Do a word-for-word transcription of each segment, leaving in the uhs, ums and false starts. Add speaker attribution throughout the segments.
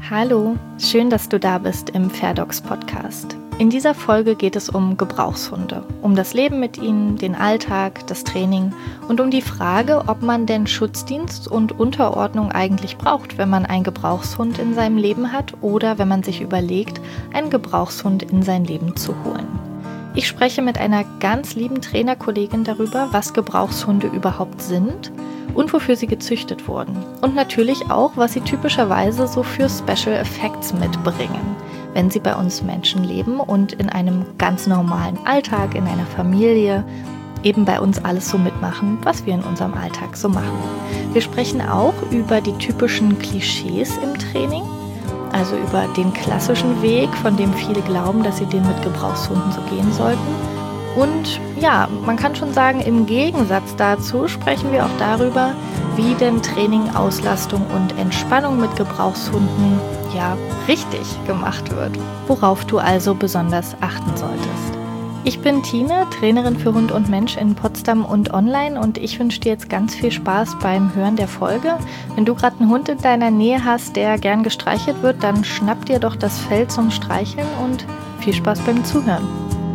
Speaker 1: Hallo, schön, dass du da bist im Fairdogs Podcast. In dieser Folge geht es um Gebrauchshunde, um das Leben mit ihnen, den Alltag, das Training und um die Frage, ob man denn Schutzdienst und Unterordnung eigentlich braucht, wenn man einen Gebrauchshund in seinem Leben hat oder wenn man sich überlegt, einen Gebrauchshund in sein Leben zu holen. Ich spreche mit einer ganz lieben Trainerkollegin darüber, was Gebrauchshunde überhaupt sind und wofür sie gezüchtet wurden. Und natürlich auch, was sie typischerweise so für Special Effects mitbringen, wenn sie bei uns Menschen leben und in einem ganz normalen Alltag, in einer Familie, eben bei uns alles so mitmachen, was wir in unserem Alltag so machen. Wir sprechen auch über die typischen Klischees im Training, also über den klassischen Weg, von dem viele glauben, dass sie den mit Gebrauchshunden so gehen sollten. Und ja, man kann schon sagen, im Gegensatz dazu sprechen wir auch darüber, wie denn Training, Auslastung und Entspannung mit Gebrauchshunden ja richtig gemacht wird, worauf du also besonders achten solltest. Ich bin Tine, Trainerin für Hund und Mensch in Potsdam und online und ich wünsche dir jetzt ganz viel Spaß beim Hören der Folge. Wenn du gerade einen Hund in deiner Nähe hast, der gern gestreichelt wird, dann schnapp dir doch das Fell zum Streicheln und viel Spaß beim Zuhören.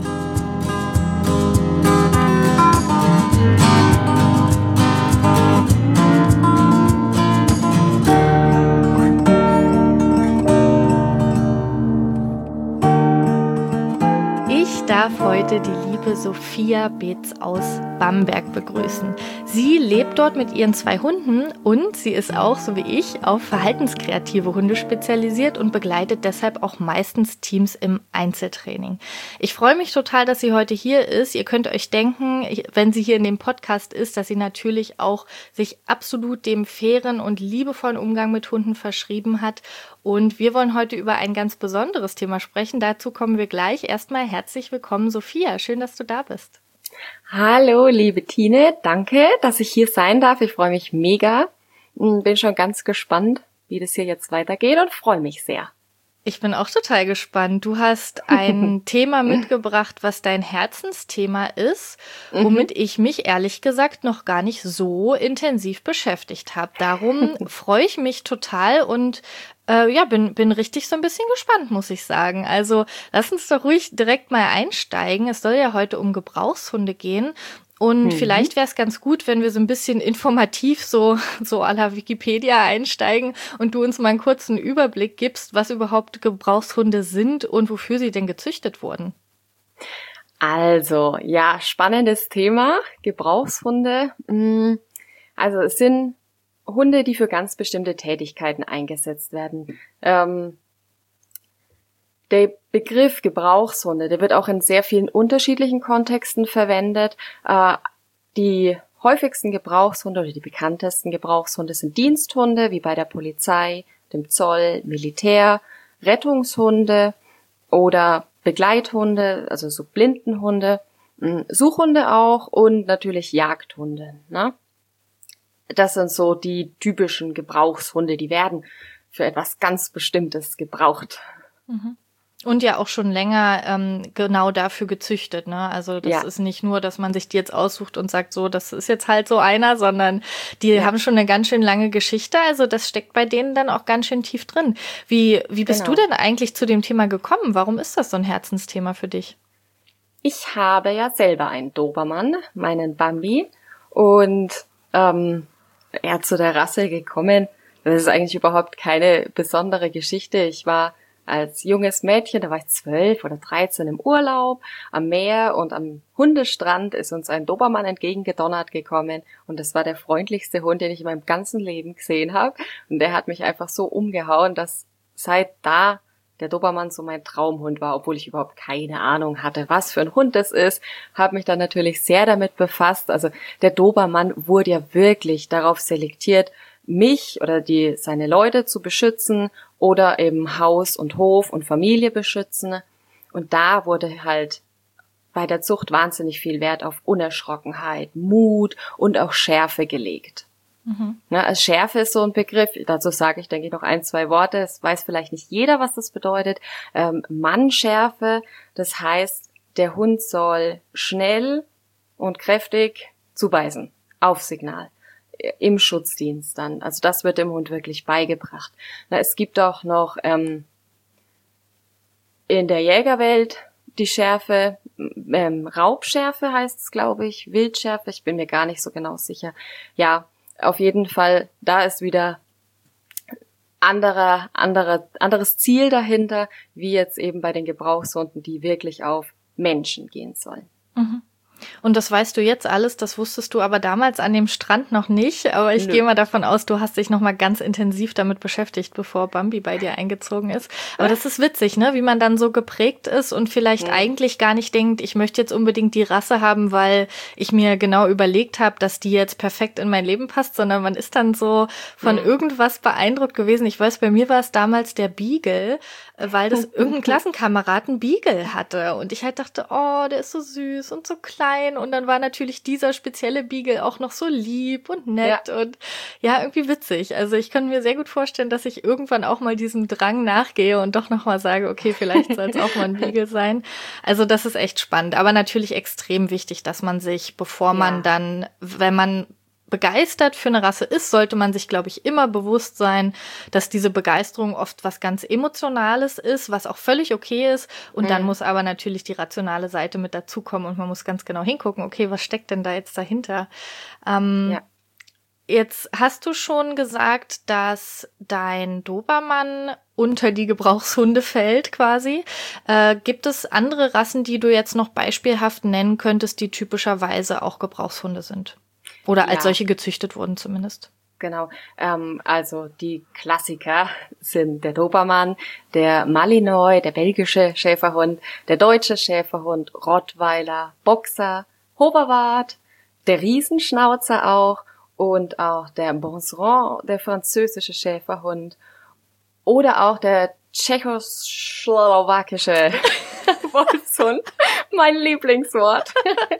Speaker 1: Ich darf heute die liebe Sophia Beetz aus Bamberg begrüßen. Sie lebt dort mit ihren zwei Hunden und sie ist auch, so wie ich, auf verhaltenskreative Hunde spezialisiert und begleitet deshalb auch meistens Teams im Einzeltraining. Ich freue mich total, dass sie heute hier ist. Ihr könnt euch denken, wenn sie hier in dem Podcast ist, dass sie natürlich auch sich absolut dem fairen und liebevollen Umgang mit Hunden verschrieben hat. Und wir wollen heute über ein ganz besonderes Thema sprechen. Dazu kommen wir gleich. Erstmal herzlich willkommen, Sophia. Schön, dass du da bist.
Speaker 2: Hallo, liebe Tine. Danke, dass ich hier sein darf. Ich freue mich mega. Bin schon ganz gespannt, wie das hier jetzt weitergeht und freue mich sehr.
Speaker 1: Ich bin auch total gespannt. Du hast ein Thema mitgebracht, was dein Herzensthema ist, womit mhm. ich mich ehrlich gesagt noch gar nicht so intensiv beschäftigt habe. Darum freue ich mich total und äh, ja, bin bin richtig so ein bisschen gespannt, muss ich sagen. Also lass uns doch ruhig direkt mal einsteigen. Es soll ja heute um Gebrauchshunde gehen. Und mhm. vielleicht wäre es ganz gut, wenn wir so ein bisschen informativ so so à la Wikipedia einsteigen und du uns mal einen kurzen Überblick gibst, was überhaupt Gebrauchshunde sind und wofür sie denn gezüchtet wurden.
Speaker 2: Also, ja, spannendes Thema, Gebrauchshunde. Also es sind Hunde, die für ganz bestimmte Tätigkeiten eingesetzt werden. Ähm, Der Begriff Gebrauchshunde, der wird auch in sehr vielen unterschiedlichen Kontexten verwendet. Äh, die häufigsten Gebrauchshunde oder die bekanntesten Gebrauchshunde sind Diensthunde, wie bei der Polizei, dem Zoll, Militär, Rettungshunde oder Begleithunde, also so Blindenhunde, Suchhunde auch und natürlich Jagdhunde, ne? Das sind so die typischen Gebrauchshunde, die werden für etwas ganz Bestimmtes gebraucht.
Speaker 1: Mhm. Und ja auch schon länger ähm, genau dafür gezüchtet, ne? Also das ja. ist nicht nur, dass man sich die jetzt aussucht und sagt, so, das ist jetzt halt so einer, sondern die ja. haben schon eine ganz schön lange Geschichte. Also das steckt bei denen dann auch ganz schön tief drin. Wie wie bist genau. du denn eigentlich zu dem Thema gekommen? Warum ist das so ein Herzensthema für dich?
Speaker 2: Ich habe ja selber einen Dobermann, meinen Bambi, und ähm, er zu der Rasse gekommen. Das ist eigentlich überhaupt keine besondere Geschichte. Ich war als junges Mädchen, da war ich zwölf oder dreizehn im Urlaub am Meer und am Hundestrand ist uns ein Dobermann entgegengedonnert gekommen und das war der freundlichste Hund, den ich in meinem ganzen Leben gesehen habe und der hat mich einfach so umgehauen, dass seit da der Dobermann so mein Traumhund war, obwohl ich überhaupt keine Ahnung hatte, was für ein Hund das ist, habe mich dann natürlich sehr damit befasst. Also der Dobermann wurde ja wirklich darauf selektiert, mich oder die seine Leute zu beschützen oder eben Haus und Hof und Familie beschützen. Und da wurde halt bei der Zucht wahnsinnig viel Wert auf Unerschrockenheit, Mut und auch Schärfe gelegt. Mhm. Na, also Schärfe ist so ein Begriff, dazu sage ich, denke ich, noch ein, zwei Worte. Es weiß vielleicht nicht jeder, was das bedeutet. Ähm, Mannschärfe, das heißt, der Hund soll schnell und kräftig zubeißen, auf Signal. im Schutzdienst dann. Also das wird dem Hund wirklich beigebracht. Na, es gibt auch noch ähm, in der Jägerwelt die Schärfe, ähm, Raubschärfe heißt es, glaube ich, Wildschärfe, ich bin mir gar nicht so genau sicher. Ja, auf jeden Fall, da ist wieder anderer, anderer, anderes Ziel dahinter, wie jetzt eben bei den Gebrauchshunden, die wirklich auf Menschen gehen sollen.
Speaker 1: Mhm. Und das weißt du jetzt alles, das wusstest du aber damals an dem Strand noch nicht. Aber ich
Speaker 2: Nö.
Speaker 1: gehe mal davon aus, du hast dich noch mal ganz intensiv damit beschäftigt, bevor Bambi bei dir eingezogen ist. Aber das ist witzig, ne, wie man dann so geprägt ist und vielleicht
Speaker 2: Mhm.
Speaker 1: eigentlich gar nicht denkt, ich möchte jetzt unbedingt die Rasse haben, weil ich mir genau überlegt habe, dass die jetzt perfekt in mein Leben passt, sondern man ist dann so von
Speaker 2: Mhm.
Speaker 1: irgendwas beeindruckt gewesen. Ich weiß, bei mir war es damals der Beagle, weil das irgendein Klassenkamerad einen Beagle hatte. Und ich halt dachte, oh, der ist so süß und so klein. Und dann war natürlich dieser spezielle Beagle auch noch so lieb und nett
Speaker 2: Ja.
Speaker 1: und ja, irgendwie witzig. Also ich kann mir sehr gut vorstellen, dass ich irgendwann auch mal diesem Drang nachgehe und doch noch mal sage, okay, vielleicht soll es auch mal ein Beagle sein. Also das ist echt spannend. Aber natürlich extrem wichtig, dass man sich, bevor man
Speaker 2: Ja.
Speaker 1: dann, wenn man begeistert für eine Rasse ist, sollte man sich, glaube ich, immer bewusst sein, dass diese Begeisterung oft was ganz Emotionales ist, was auch völlig okay ist. Und dann
Speaker 2: Mhm.
Speaker 1: muss aber natürlich die rationale Seite mit dazukommen und man muss ganz genau hingucken, okay, was steckt denn da jetzt dahinter? Ähm,
Speaker 2: Ja.
Speaker 1: Jetzt hast du schon gesagt, dass dein Dobermann unter die Gebrauchshunde fällt quasi. Äh, gibt es andere Rassen, die du jetzt noch beispielhaft nennen könntest, die typischerweise auch Gebrauchshunde sind? Oder als
Speaker 2: Ja.
Speaker 1: solche gezüchtet wurden zumindest.
Speaker 2: Genau, ähm, also die Klassiker sind der Dobermann, der Malinois, der belgische Schäferhund, der deutsche Schäferhund, Rottweiler, Boxer, Hoverwart, der Riesenschnauzer auch und auch der Bonseron, der französische Schäferhund oder auch der tschechoslowakische Wolfshund, mein Lieblingswort.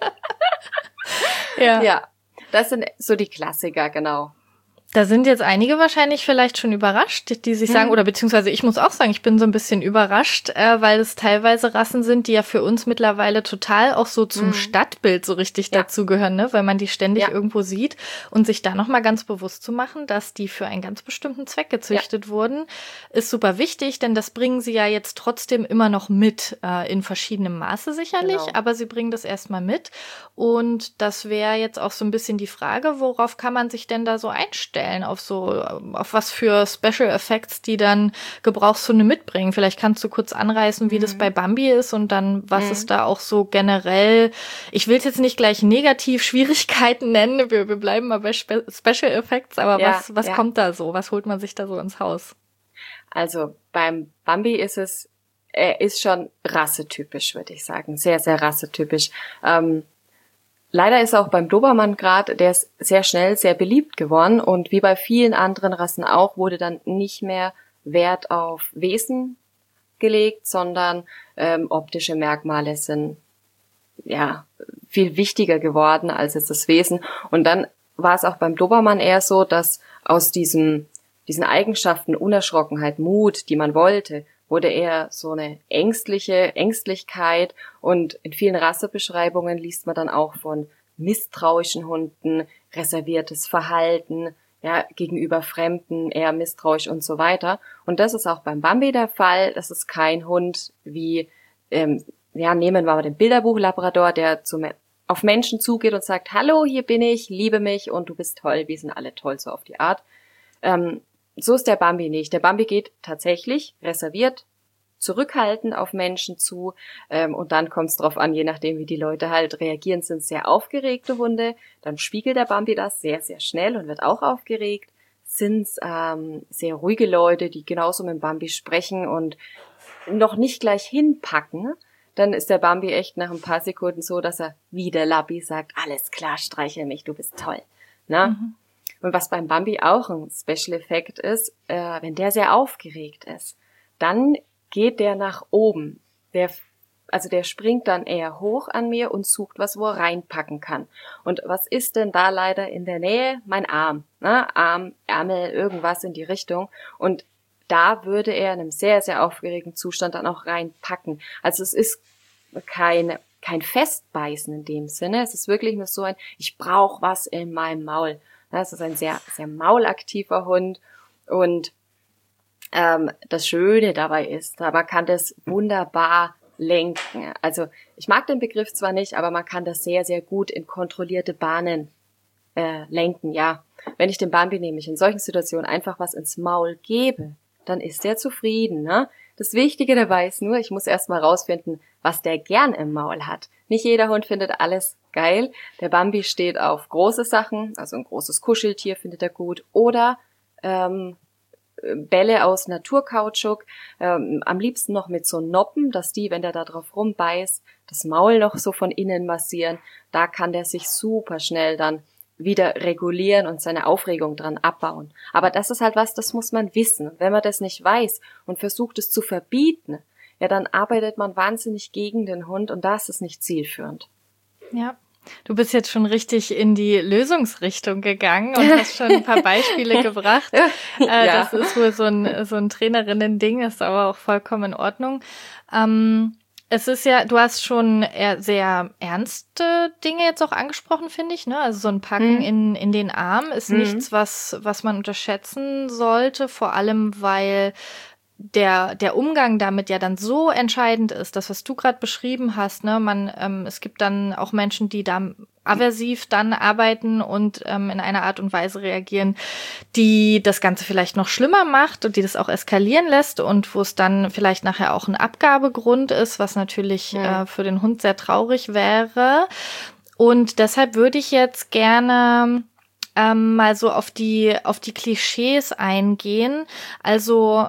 Speaker 1: Ja.
Speaker 2: Ja, das sind so die Klassiker, genau.
Speaker 1: Da sind jetzt einige wahrscheinlich vielleicht schon überrascht, die sich sagen,
Speaker 2: Hm.
Speaker 1: oder beziehungsweise ich muss auch sagen, ich bin so ein bisschen überrascht, äh, weil es teilweise Rassen sind, die ja für uns mittlerweile total auch so zum
Speaker 2: Hm.
Speaker 1: Stadtbild so richtig
Speaker 2: Ja.
Speaker 1: dazugehören, ne? Weil man die ständig
Speaker 2: Ja.
Speaker 1: irgendwo sieht und sich da nochmal ganz bewusst zu machen, dass die für einen ganz bestimmten Zweck gezüchtet wurden, ist super wichtig, denn das bringen sie ja jetzt trotzdem immer noch mit, äh, in verschiedenem Maße sicherlich,
Speaker 2: Genau.
Speaker 1: aber sie bringen das erstmal mit und das wäre jetzt auch so ein bisschen die Frage, worauf kann man sich denn da so einstellen? Auf so, auf was für Special Effects, die dann Gebrauchshunde mitbringen. Vielleicht kannst du kurz anreißen, wie
Speaker 2: Mhm.
Speaker 1: das bei Bambi ist und dann, was
Speaker 2: Mhm.
Speaker 1: es da auch so generell, ich will es jetzt nicht gleich negativ Schwierigkeiten nennen, wir, wir bleiben mal bei Spe Special Effects, aber
Speaker 2: Ja,
Speaker 1: was, was
Speaker 2: ja.
Speaker 1: kommt da so? Was holt man sich da so ins Haus?
Speaker 2: Also beim Bambi ist es, er ist schon rassetypisch, würde ich sagen. Sehr, sehr rassetypisch. Ähm, Leider ist auch beim Dobermann gerade, der ist sehr schnell sehr beliebt geworden und wie bei vielen anderen Rassen auch, wurde dann nicht mehr Wert auf Wesen gelegt, sondern ähm, optische Merkmale sind ja viel wichtiger geworden als jetzt das Wesen. Und dann war es auch beim Dobermann eher so, dass aus diesem diesen Eigenschaften Unerschrockenheit, Mut, die man wollte, wurde eher so eine ängstliche Ängstlichkeit und in vielen Rassebeschreibungen liest man dann auch von misstrauischen Hunden, reserviertes Verhalten, ja, gegenüber Fremden, eher misstrauisch und so weiter. Und das ist auch beim Bambi der Fall. Das ist kein Hund wie, ähm, ja, nehmen wir mal den Bilderbuch-Labrador, der zum, auf Menschen zugeht und sagt, hallo, hier bin ich, liebe mich und du bist toll, wir sind alle toll, so auf die Art. Ähm, so ist der Bambi nicht. Der Bambi geht tatsächlich reserviert, zurückhaltend auf Menschen zu ähm, und dann kommt es drauf an, je nachdem wie die Leute halt reagieren, sind sehr aufgeregte Hunde, dann spiegelt der Bambi das sehr, sehr schnell und wird auch aufgeregt. Sind es ähm, sehr ruhige Leute, die genauso mit dem Bambi sprechen und noch nicht gleich hinpacken, dann ist der Bambi echt nach ein paar Sekunden so, dass er wie der Lappi sagt, alles klar, streichel mich, du bist toll. Na?
Speaker 1: Mhm.
Speaker 2: Und was beim Bambi auch ein Special Effekt ist, äh, wenn der sehr aufgeregt ist, dann geht der nach oben. Der, also der springt dann eher hoch an mir und sucht was, wo er reinpacken kann. Und was ist denn da leider in der Nähe? Mein Arm. Ne? Arm, Ärmel, irgendwas in die Richtung. Und da würde er in einem sehr, sehr aufgeregten Zustand dann auch reinpacken. Also es ist kein, kein Festbeißen in dem Sinne. Es ist wirklich nur so ein, ich brauche was in meinem Maul. Das ist ein sehr, sehr maulaktiver Hund und ähm, das Schöne dabei ist, man kann das wunderbar lenken. Also ich mag den Begriff zwar nicht, aber man kann das sehr, sehr gut in kontrollierte Bahnen äh, lenken. Ja, wenn ich dem Bambi nämlich in solchen Situationen einfach was ins Maul gebe, dann ist der zufrieden. Ne? Das Wichtige dabei ist nur, ich muss erst mal rausfinden, was der gern im Maul hat. Nicht jeder Hund findet alles geil. Der Bambi steht auf große Sachen, also ein großes Kuscheltier findet er gut oder ähm, Bälle aus Naturkautschuk, ähm, am liebsten noch mit so Noppen, dass die, wenn der da drauf rumbeißt, das Maul noch so von innen massieren. Da kann der sich super schnell dann wieder regulieren und seine Aufregung dran abbauen. Aber das ist halt was, das muss man wissen. Wenn man das nicht weiß und versucht es zu verbieten, ja, dann arbeitet man wahnsinnig gegen den Hund und da ist es nicht zielführend.
Speaker 1: Ja. Du bist jetzt schon richtig in die Lösungsrichtung gegangen und hast schon ein paar Beispiele gebracht.
Speaker 2: Ja.
Speaker 1: Äh, das ist wohl so ein, so ein Trainerinnen-Ding, ist aber auch vollkommen in Ordnung. Ähm, es ist ja, du hast schon eher sehr ernste Dinge jetzt auch angesprochen, finde ich, ne? Also so ein Packen hm. in, in den Arm ist hm. nichts, was, was man unterschätzen sollte, vor allem weil der der Umgang damit ja dann so entscheidend ist, das, was du gerade beschrieben hast, ne, man ähm, es gibt dann auch Menschen, die da aversiv dann arbeiten und ähm, in einer Art und Weise reagieren, die das Ganze vielleicht noch schlimmer macht und die das auch eskalieren lässt und wo es dann vielleicht nachher auch ein Abgabegrund ist, was natürlich ja. äh, für den Hund sehr traurig wäre. Und deshalb würde ich jetzt gerne ähm, mal so auf die auf die Klischees eingehen. Also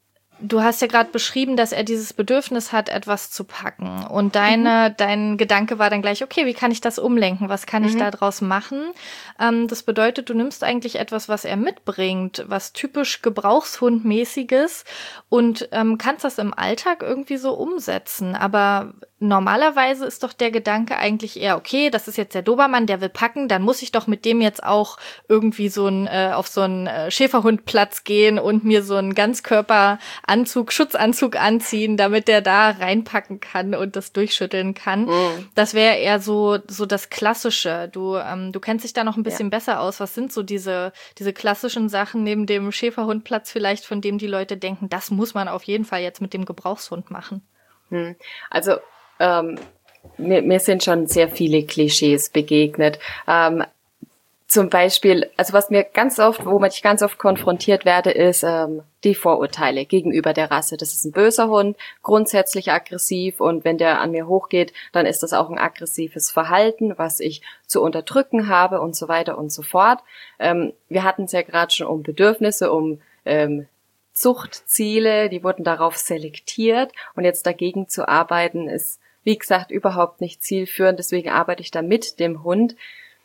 Speaker 1: du hast ja gerade beschrieben, dass er dieses Bedürfnis hat, etwas zu packen. Und deine, mhm. dein Gedanke war dann gleich, okay, wie kann ich das umlenken? Was kann mhm. ich da draus machen? Ähm, das bedeutet, du nimmst eigentlich etwas, was er mitbringt, was typisch Gebrauchshundmäßiges und ähm, kannst das im Alltag irgendwie so umsetzen. Aber normalerweise ist doch der Gedanke eigentlich eher, okay, das ist jetzt der Dobermann, der will packen, dann muss ich doch mit dem jetzt auch irgendwie so ein, äh, auf so einen äh, Schäferhundplatz gehen und mir so einen Ganzkörperanzug, Schutzanzug anziehen, damit der da reinpacken kann und das durchschütteln kann. Mhm. Das wäre eher so so das Klassische. Du ähm, du kennst dich da noch ein bisschen ja. besser aus. Was sind so diese diese klassischen Sachen neben dem Schäferhundplatz vielleicht, von dem die Leute denken, das muss man auf jeden Fall jetzt mit dem Gebrauchshund machen?
Speaker 2: Mhm. Also Ähm, mir, mir sind schon sehr viele Klischees begegnet. Ähm, zum Beispiel, also was mir ganz oft, womit ich ganz oft konfrontiert werde, ist ähm, die Vorurteile gegenüber der Rasse. Das ist ein böser Hund, grundsätzlich aggressiv und wenn der an mir hochgeht, dann ist das auch ein aggressives Verhalten, was ich zu unterdrücken habe und so weiter und so fort. Ähm, wir hatten es ja gerade schon um Bedürfnisse, um ähm, Zuchtziele, die wurden darauf selektiert und jetzt dagegen zu arbeiten ist, wie gesagt, überhaupt nicht zielführend, deswegen arbeite ich da mit dem Hund.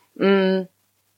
Speaker 2: Mm,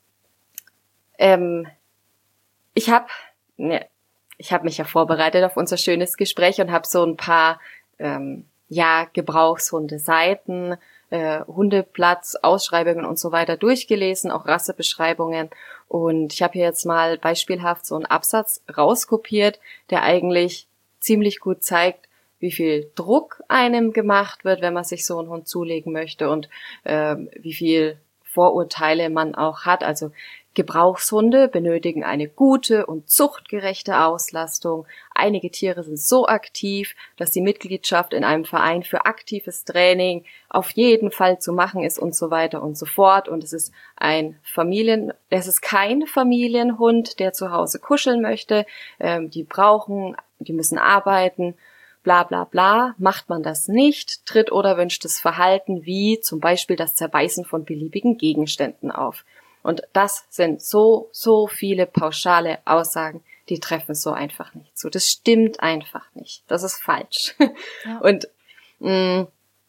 Speaker 2: ähm, ich habe ne, ich habe mich ja vorbereitet auf unser schönes Gespräch und habe so ein paar ähm, ja Gebrauchshunde-Seiten, äh, Hundeplatz, Ausschreibungen und so weiter durchgelesen, auch Rassebeschreibungen. Und ich habe hier jetzt mal beispielhaft so einen Absatz rauskopiert, der eigentlich ziemlich gut zeigt, wie viel Druck einem gemacht wird, wenn man sich so einen Hund zulegen möchte und äh, wie viel Vorurteile man auch hat. Also Gebrauchshunde benötigen eine gute und zuchtgerechte Auslastung. Einige Tiere sind so aktiv, dass die Mitgliedschaft in einem Verein für aktives Training auf jeden Fall zu machen ist und so weiter und so fort. Und es ist ein Familien, es ist kein Familienhund, der zu Hause kuscheln möchte. Ähm, die brauchen, die müssen arbeiten. Bla bla bla, macht man das nicht, tritt oder wünschtes Verhalten wie zum Beispiel das Zerbeißen von beliebigen Gegenständen auf. Und das sind so, so viele pauschale Aussagen, die treffen so einfach nicht zu. Das stimmt einfach nicht. Das ist falsch. Ja. Und mh,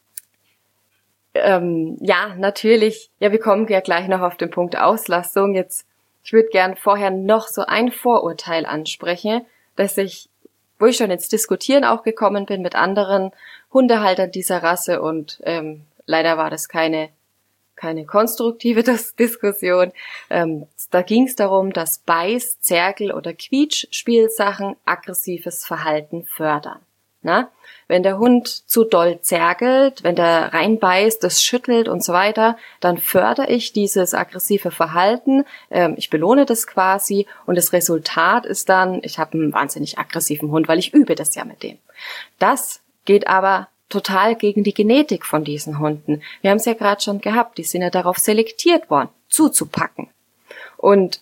Speaker 2: ähm, ja, natürlich, ja, wir kommen ja gleich noch auf den Punkt Auslastung. Jetzt, ich würde gern vorher noch so ein Vorurteil ansprechen, dass ich wo ich schon ins Diskutieren auch gekommen bin mit anderen Hundehaltern dieser Rasse und ähm, leider war das keine keine konstruktive Dis- Diskussion. Ähm, da ging es darum, dass Beiß-, Zerkel- oder Quietschspielsachen aggressives Verhalten fördern. Na? Wenn der Hund zu doll zergelt, wenn der reinbeißt, das schüttelt und so weiter, dann fördere ich dieses aggressive Verhalten, ähm, ich belohne das quasi und das Resultat ist dann, ich habe einen wahnsinnig aggressiven Hund, weil ich übe das ja mit dem. Das geht aber total gegen die Genetik von diesen Hunden. Wir haben es ja gerade schon gehabt, die sind ja darauf selektiert worden, zuzupacken. Und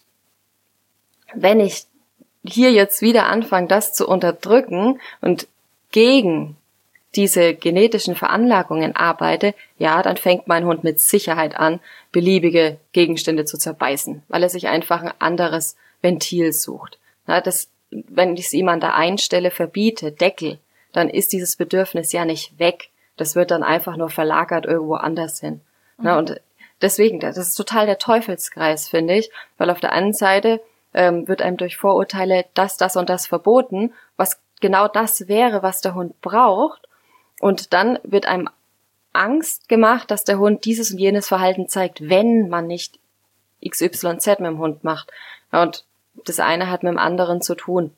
Speaker 2: wenn ich hier jetzt wieder anfange, das zu unterdrücken und gegen diese genetischen Veranlagungen arbeite, ja, dann fängt mein Hund mit Sicherheit an, beliebige Gegenstände zu zerbeißen, weil er sich einfach ein anderes Ventil sucht. Na, das, wenn ich es ihm an der einen Stelle verbiete, Deckel, dann ist dieses Bedürfnis ja nicht weg. Das wird dann einfach nur verlagert irgendwo anders hin. Mhm. Na, und deswegen, das ist total der Teufelskreis, finde ich, weil auf der einen Seite ähm, wird einem durch Vorurteile das, das und das verboten, was genau das wäre, was der Hund braucht. Und dann wird einem Angst gemacht, dass der Hund dieses und jenes Verhalten zeigt, wenn man nicht X Y Z mit dem Hund macht. Und das eine hat mit dem anderen zu tun.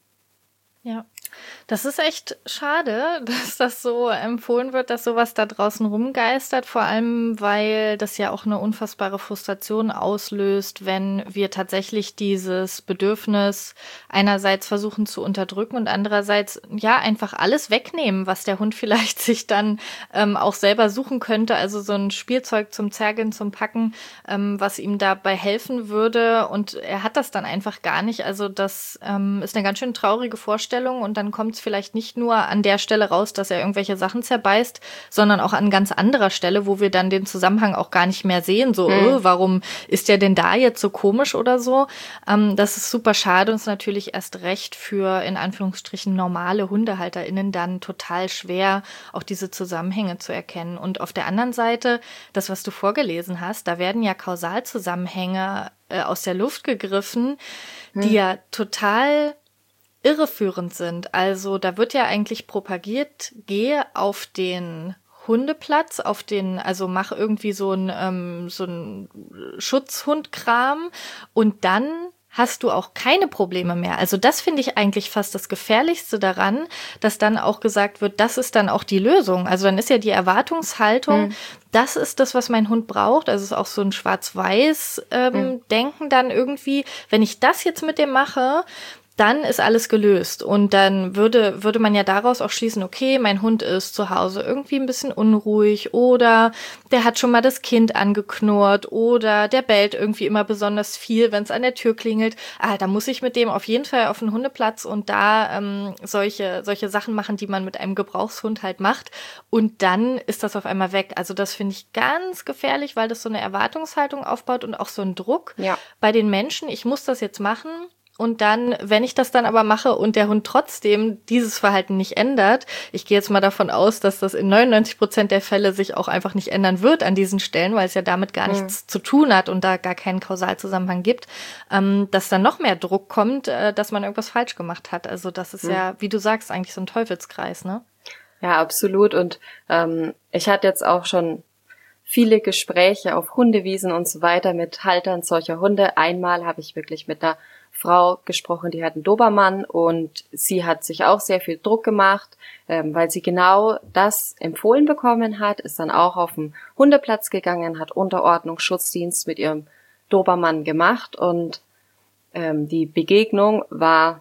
Speaker 1: Ja, das ist echt schade, dass das so empfohlen wird, dass sowas da draußen rumgeistert, vor allem, weil das ja auch eine unfassbare Frustration auslöst, wenn wir tatsächlich dieses Bedürfnis einerseits versuchen zu unterdrücken und andererseits ja einfach alles wegnehmen, was der Hund vielleicht sich dann ähm, auch selber suchen könnte, also so ein Spielzeug zum Zergeln, zum Packen, ähm, was ihm dabei helfen würde und er hat das dann einfach gar nicht, also das ähm, ist eine ganz schön traurige Vorstellung. Und dann kommt es vielleicht nicht nur an der Stelle raus, dass er irgendwelche Sachen zerbeißt, sondern auch an ganz anderer Stelle, wo wir dann den Zusammenhang auch gar nicht mehr sehen. So, hm. oh, warum ist der denn da jetzt so komisch oder so? Ähm, das ist super schade und ist natürlich erst recht für, in Anführungsstrichen, normale HundehalterInnen dann total schwer, auch diese Zusammenhänge zu erkennen. Und auf der anderen Seite, das, was du vorgelesen hast, da werden ja Kausalzusammenhänge äh, aus der Luft gegriffen, hm. die ja total irreführend sind. Also da wird ja eigentlich propagiert, gehe auf den Hundeplatz, auf den, also mach irgendwie so ein ähm, so ein Schutzhundkram und dann hast du auch keine Probleme mehr. Also das finde ich eigentlich fast das Gefährlichste daran, dass dann auch gesagt wird, das ist dann auch die Lösung. Also dann ist ja die Erwartungshaltung, hm. das ist das, was mein Hund braucht. Also es ist auch so ein Schwarz-Weiß-Denken ähm, hm. dann irgendwie, wenn ich das jetzt mit dem mache, dann ist alles gelöst und dann würde würde man ja daraus auch schließen, okay, mein Hund ist zu Hause irgendwie ein bisschen unruhig oder der hat schon mal das Kind angeknurrt oder der bellt irgendwie immer besonders viel, wenn es an der Tür klingelt. Ah, da muss ich mit dem auf jeden Fall auf den Hundeplatz und da ähm, solche solche Sachen machen, die man mit einem Gebrauchshund halt macht und dann ist das auf einmal weg. Also das finde ich ganz gefährlich, weil das so eine Erwartungshaltung aufbaut und auch so einen Druck
Speaker 2: ja.
Speaker 1: bei den Menschen. Ich muss das jetzt machen. Und dann, wenn ich das dann aber mache und der Hund trotzdem dieses Verhalten nicht ändert, ich gehe jetzt mal davon aus, dass das in neunundneunzig Prozent der Fälle sich auch einfach nicht ändern wird an diesen Stellen, weil es ja damit gar nichts mhm. zu tun hat und da gar keinen Kausalzusammenhang gibt, ähm, dass dann noch mehr Druck kommt, äh, dass man irgendwas falsch gemacht hat. Also das ist mhm. ja, wie du sagst, eigentlich so ein Teufelskreis, ne?
Speaker 2: Ja, absolut. Und ähm, ich hatte jetzt auch schon viele Gespräche auf Hundewiesen und so weiter mit Haltern solcher Hunde. Einmal habe ich wirklich mit einer Frau gesprochen, die hat einen Dobermann und sie hat sich auch sehr viel Druck gemacht, ähm, weil sie genau das empfohlen bekommen hat, ist dann auch auf den Hundeplatz gegangen, hat Unterordnung, Schutzdienst mit ihrem Dobermann gemacht und ähm, die Begegnung war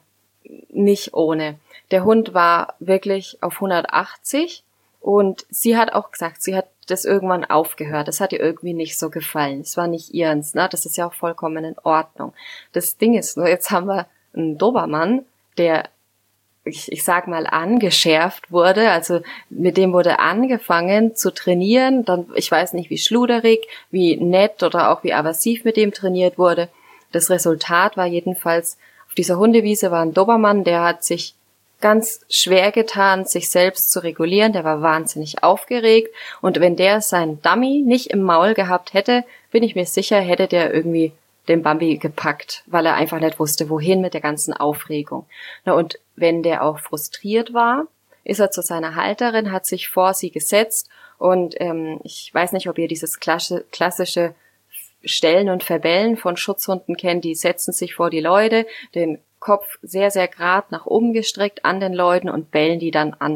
Speaker 2: nicht ohne. Der Hund war wirklich auf hundertachtzig und sie hat auch gesagt, sie hat das irgendwann aufgehört. Das hat ihr irgendwie nicht so gefallen. Es war nicht ihrens, ne? Das ist ja auch vollkommen in Ordnung. Das Ding ist nur, jetzt haben wir einen Dobermann, der, ich, ich sag mal, angeschärft wurde. Also mit dem wurde angefangen zu trainieren. Dann, ich weiß nicht, wie schluderig, wie nett oder auch wie aversiv mit dem trainiert wurde. Das Resultat war jedenfalls, auf dieser Hundewiese war ein Dobermann, der hat sich ganz schwer getan, sich selbst zu regulieren. Der war wahnsinnig aufgeregt. Und wenn der seinen Dummy nicht im Maul gehabt hätte, bin ich mir sicher, hätte der irgendwie den Bambi gepackt, weil er einfach nicht wusste, wohin mit der ganzen Aufregung. Na, und wenn der auch frustriert war, ist er zu seiner Halterin, hat sich vor sie gesetzt und ähm, ich weiß nicht, ob ihr dieses klassische Stellen und Verbellen von Schutzhunden kennt. Die setzen sich vor die Leute, den Kopf sehr, sehr gerade nach oben gestreckt an den Leuten und bellen die dann an.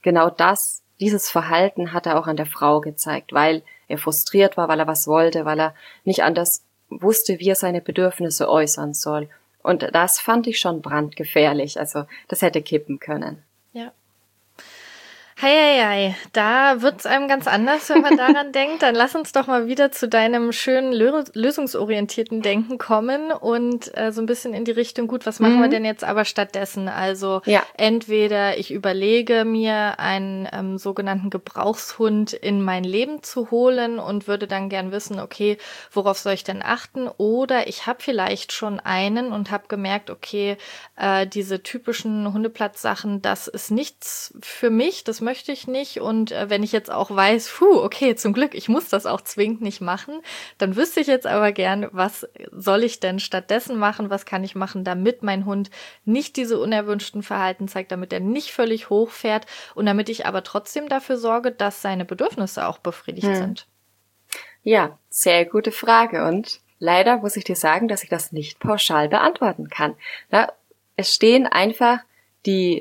Speaker 2: genau das, dieses Verhalten hat er auch an der Frau gezeigt, weil er frustriert war, weil er was wollte, weil er nicht anders wusste, wie er seine Bedürfnisse äußern soll. Und das fand ich schon brandgefährlich. Also das hätte kippen können.
Speaker 1: Ja. Hei, hei, hei. Da wird's einem ganz anders, wenn man daran denkt. Dann lass uns doch mal wieder zu deinem schönen lö- lösungsorientierten Denken kommen und äh, so ein bisschen in die Richtung, gut, was machen mhm. wir denn jetzt aber stattdessen? Also ja. entweder ich überlege mir einen ähm, sogenannten Gebrauchshund in mein Leben zu holen und würde dann gern wissen, okay, worauf soll ich denn achten? Oder ich habe vielleicht schon einen und habe gemerkt, okay, äh, diese typischen Hundeplatzsachen, das ist nichts für mich, das möchte ich nicht. Und äh, wenn ich jetzt auch weiß, puh, okay, zum Glück, ich muss das auch zwingend nicht machen, dann wüsste ich jetzt aber gern, was soll ich denn stattdessen machen? Was kann ich machen, damit mein Hund nicht diese unerwünschten Verhalten zeigt, damit er nicht völlig hochfährt und damit ich aber trotzdem dafür sorge, dass seine Bedürfnisse auch befriedigt hm. sind?
Speaker 2: Ja, sehr gute Frage. Und leider muss ich dir sagen, dass ich das nicht pauschal beantworten kann. Na, es stehen einfach die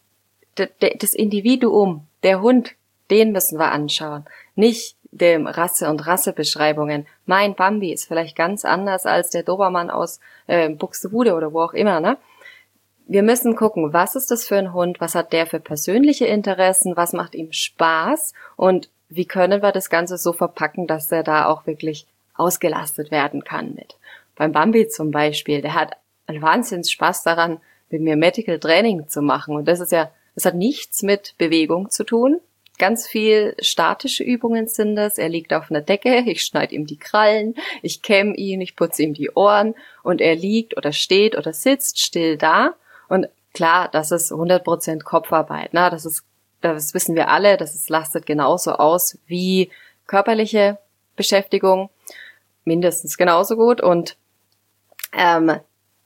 Speaker 2: das Individuum, der Hund, den müssen wir anschauen. Nicht dem Rasse- und Rassebeschreibungen. Mein Bambi ist vielleicht ganz anders als der Dobermann aus äh, Buxtehude oder wo auch immer, ne? Wir müssen gucken, was ist das für ein Hund, was hat der für persönliche Interessen, was macht ihm Spaß und wie können wir das Ganze so verpacken, dass er da auch wirklich ausgelastet werden kann mit. Beim Bambi zum Beispiel, der hat einen Wahnsinns Spaß daran, mit mir Medical Training zu machen und das ist ja Es hat nichts mit Bewegung zu tun. Ganz viel statische Übungen sind das. Er liegt auf einer Decke, ich schneide ihm die Krallen, ich kämme ihn, ich putze ihm die Ohren und er liegt oder steht oder sitzt still da. Und klar, das ist hundert Prozent Kopfarbeit. Ne? Das ist, das wissen wir alle, das ist, lastet genauso aus wie körperliche Beschäftigung. Mindestens genauso gut. Und ähm,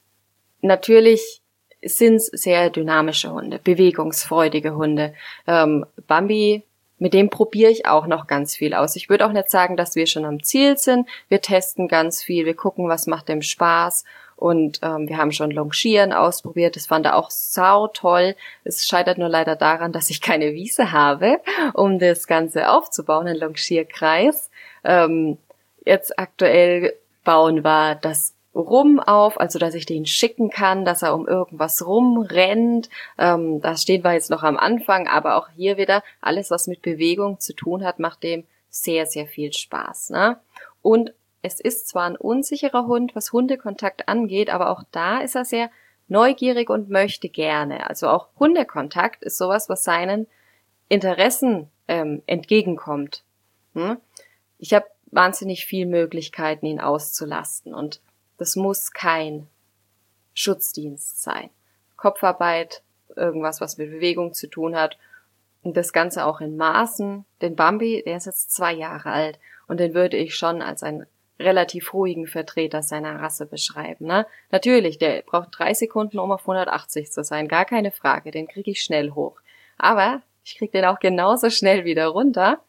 Speaker 2: natürlich sind sehr dynamische Hunde, bewegungsfreudige Hunde. Ähm, Bambi, mit dem probiere ich auch noch ganz viel aus. Ich würde auch nicht sagen, dass wir schon am Ziel sind. Wir testen ganz viel, wir gucken, was macht dem Spaß. Und ähm, wir haben schon Longieren ausprobiert. Das fand er auch sau toll. Es scheitert nur leider daran, dass ich keine Wiese habe, um das Ganze aufzubauen, einen Longierkreis. Ähm, jetzt aktuell bauen wir das Rum auf, also dass ich den schicken kann, dass er um irgendwas rumrennt. Ähm, da stehen wir jetzt noch am Anfang, aber auch hier wieder, alles, was mit Bewegung zu tun hat, macht dem sehr, sehr viel Spaß. Ne? Und es ist zwar ein unsicherer Hund, was Hundekontakt angeht, aber auch da ist er sehr neugierig und möchte gerne. Also auch Hundekontakt ist sowas, was seinen Interessen ähm, entgegenkommt. Hm? Ich habe wahnsinnig viele Möglichkeiten, ihn auszulasten und das muss kein Schutzdienst sein. Kopfarbeit, irgendwas, was mit Bewegung zu tun hat. Und das Ganze auch in Maßen. Den Bambi, der ist jetzt zwei Jahre alt. Und den würde ich schon als einen relativ ruhigen Vertreter seiner Rasse beschreiben. Ne? Natürlich, der braucht drei Sekunden, um auf hundertachtzig zu sein. Gar keine Frage, den kriege ich schnell hoch. Aber ich kriege den auch genauso schnell wieder runter.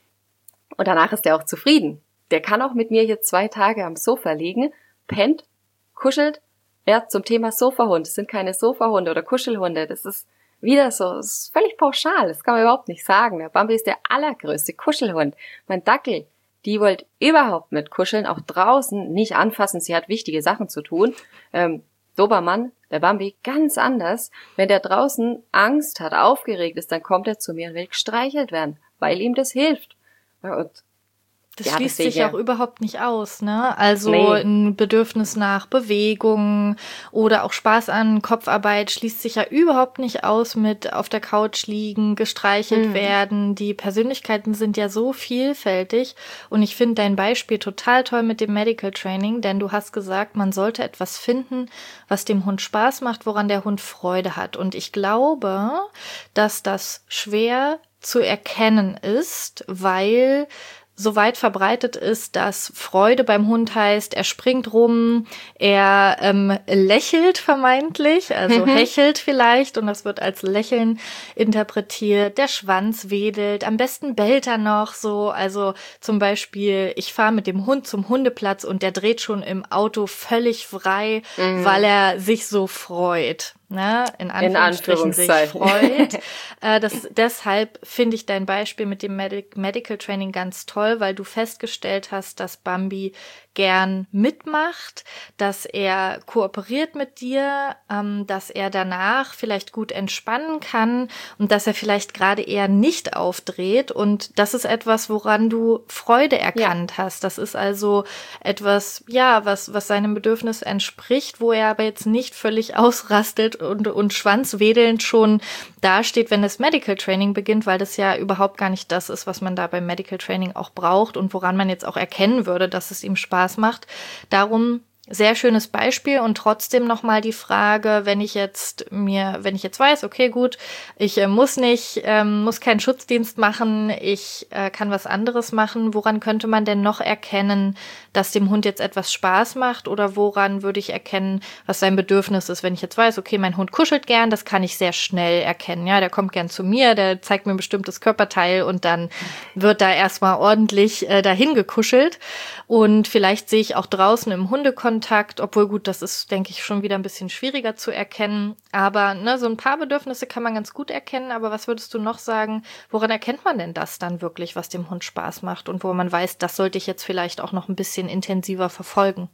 Speaker 2: Und danach ist er auch zufrieden. Der kann auch mit mir hier zwei Tage am Sofa liegen, pennt, kuschelt. Ja, zum Thema Sofahund. Das sind keine Sofahunde oder Kuschelhunde. Das ist wieder so, das ist völlig pauschal. Das kann man überhaupt nicht sagen. Der Bambi ist der allergrößte Kuschelhund. Mein Dackel, die wollte überhaupt nicht kuscheln, auch draußen nicht anfassen. Sie hat wichtige Sachen zu tun. Ähm, Dobermann, der Bambi, ganz anders. Wenn der draußen Angst hat, aufgeregt ist, dann kommt er zu mir und will gestreichelt werden, weil ihm das hilft. Und
Speaker 1: Das ja, schließt sich ja auch überhaupt nicht aus, ne? Also nee. Ein Bedürfnis nach Bewegung oder auch Spaß an Kopfarbeit schließt sich ja überhaupt nicht aus mit auf der Couch liegen, gestreichelt mhm. werden. Die Persönlichkeiten sind ja so vielfältig und ich finde dein Beispiel total toll mit dem Medical Training, denn du hast gesagt, man sollte etwas finden, was dem Hund Spaß macht, woran der Hund Freude hat. Und ich glaube, dass das schwer zu erkennen ist, weil so weit verbreitet ist, dass Freude beim Hund heißt, er springt rum, er ähm, lächelt vermeintlich, also mhm. hechelt vielleicht und das wird als Lächeln interpretiert, der Schwanz wedelt, am besten bellt er noch so, also zum Beispiel, ich fahre mit dem Hund zum Hundeplatz und der dreht schon im Auto völlig frei, mhm. weil er sich so freut. ne, in Anführungsstrichen,
Speaker 2: in Anführungszeichen.
Speaker 1: sich freut. äh, das, deshalb finde ich dein Beispiel mit dem Medi- Medical Training ganz toll, weil du festgestellt hast, dass Bambi gern mitmacht, dass er kooperiert mit dir, ähm, dass er danach vielleicht gut entspannen kann und dass er vielleicht gerade eher nicht aufdreht. Und das ist etwas, woran du Freude erkannt ja. hast. Das ist also etwas, ja, was, was seinem Bedürfnis entspricht, wo er aber jetzt nicht völlig ausrastet und, und schwanzwedelnd schon dasteht, wenn das Medical Training beginnt, weil das ja überhaupt gar nicht das ist, was man da beim Medical Training auch braucht und woran man jetzt auch erkennen würde, dass es ihm Spaß macht. Darum sehr schönes Beispiel und trotzdem nochmal die Frage, wenn ich jetzt mir, wenn ich jetzt weiß, okay, gut, ich äh, muss nicht, ähm, muss keinen Schutzdienst machen, ich äh, kann was anderes machen, woran könnte man denn noch erkennen, dass dem Hund jetzt etwas Spaß macht oder woran würde ich erkennen, was sein Bedürfnis ist, wenn ich jetzt weiß, okay, mein Hund kuschelt gern, das kann ich sehr schnell erkennen, ja, der kommt gern zu mir, der zeigt mir ein bestimmtes Körperteil und dann wird da erstmal ordentlich äh, dahin gekuschelt und vielleicht sehe ich auch draußen im Hundekontakt, obwohl gut, das ist, denke ich, schon wieder ein bisschen schwieriger zu erkennen. Aber ne, so ein paar Bedürfnisse kann man ganz gut erkennen. Aber was würdest du noch sagen, woran erkennt man denn das dann wirklich, was dem Hund Spaß macht und wo man weiß, das sollte ich jetzt vielleicht auch noch ein bisschen intensiver verfolgen?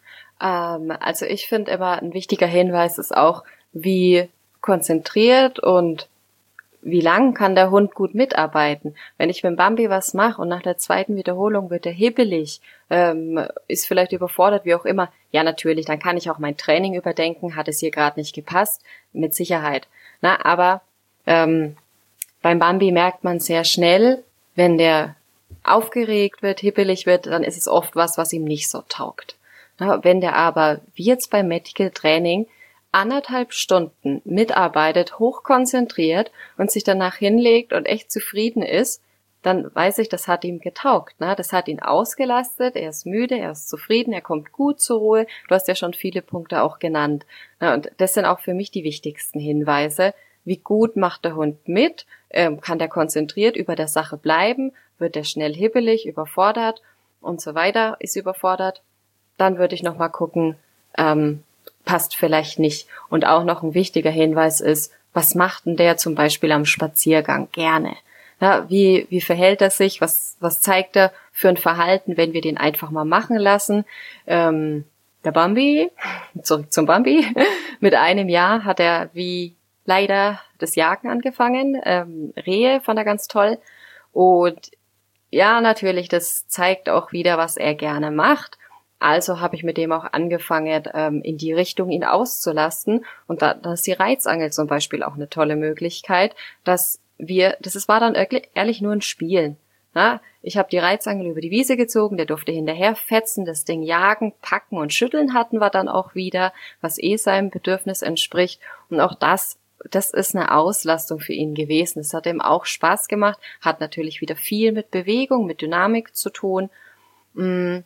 Speaker 2: Ähm, also ich finde immer, ein wichtiger Hinweis ist auch, wie konzentriert und wie lang kann der Hund gut mitarbeiten? Wenn ich mit dem Bambi was mache und nach der zweiten Wiederholung wird er hibbelig, ähm, ist vielleicht überfordert, wie auch immer. Ja, natürlich, dann kann ich auch mein Training überdenken. Hat es hier gerade nicht gepasst? Mit Sicherheit. Na, aber ähm, beim Bambi merkt man sehr schnell, wenn der aufgeregt wird, hibbelig wird, dann ist es oft was, was ihm nicht so taugt. Na, wenn der aber, wie jetzt beim Medical Training, anderthalb Stunden mitarbeitet, hochkonzentriert und sich danach hinlegt und echt zufrieden ist, dann weiß ich, das hat ihm getaugt, ne? Das hat ihn ausgelastet, er ist müde, er ist zufrieden, er kommt gut zur Ruhe. Du hast ja schon viele Punkte auch genannt. Ne? Und das sind auch für mich die wichtigsten Hinweise. Wie gut macht der Hund mit? Ähm, kann der konzentriert über der Sache bleiben? Wird er schnell hibbelig, überfordert und so weiter, ist überfordert? Dann würde ich nochmal gucken, ähm, passt vielleicht nicht. Und auch noch ein wichtiger Hinweis ist, was macht denn der zum Beispiel am Spaziergang gerne? Ja, wie, wie verhält er sich? Was, was zeigt er für ein Verhalten, wenn wir den einfach mal machen lassen? Ähm, der Bambi, zurück zum Bambi, mit einem Jahr hat er wie leider das Jagen angefangen. Ähm, Rehe fand er ganz toll. Und ja, natürlich, das zeigt auch wieder, was er gerne macht. Also habe ich mit dem auch angefangen, ähm, in die Richtung ihn auszulasten. Und da, da ist die Reizangel zum Beispiel auch eine tolle Möglichkeit, dass wir, das ist, war dann ehrlich, ehrlich nur ein Spielen. Na? Ich habe die Reizangel über die Wiese gezogen, der durfte hinterher fetzen, das Ding jagen, packen und schütteln hatten wir dann auch wieder, was eh seinem Bedürfnis entspricht. Und auch das, das ist eine Auslastung für ihn gewesen. Es hat ihm auch Spaß gemacht, hat natürlich wieder viel mit Bewegung, mit Dynamik zu tun. Und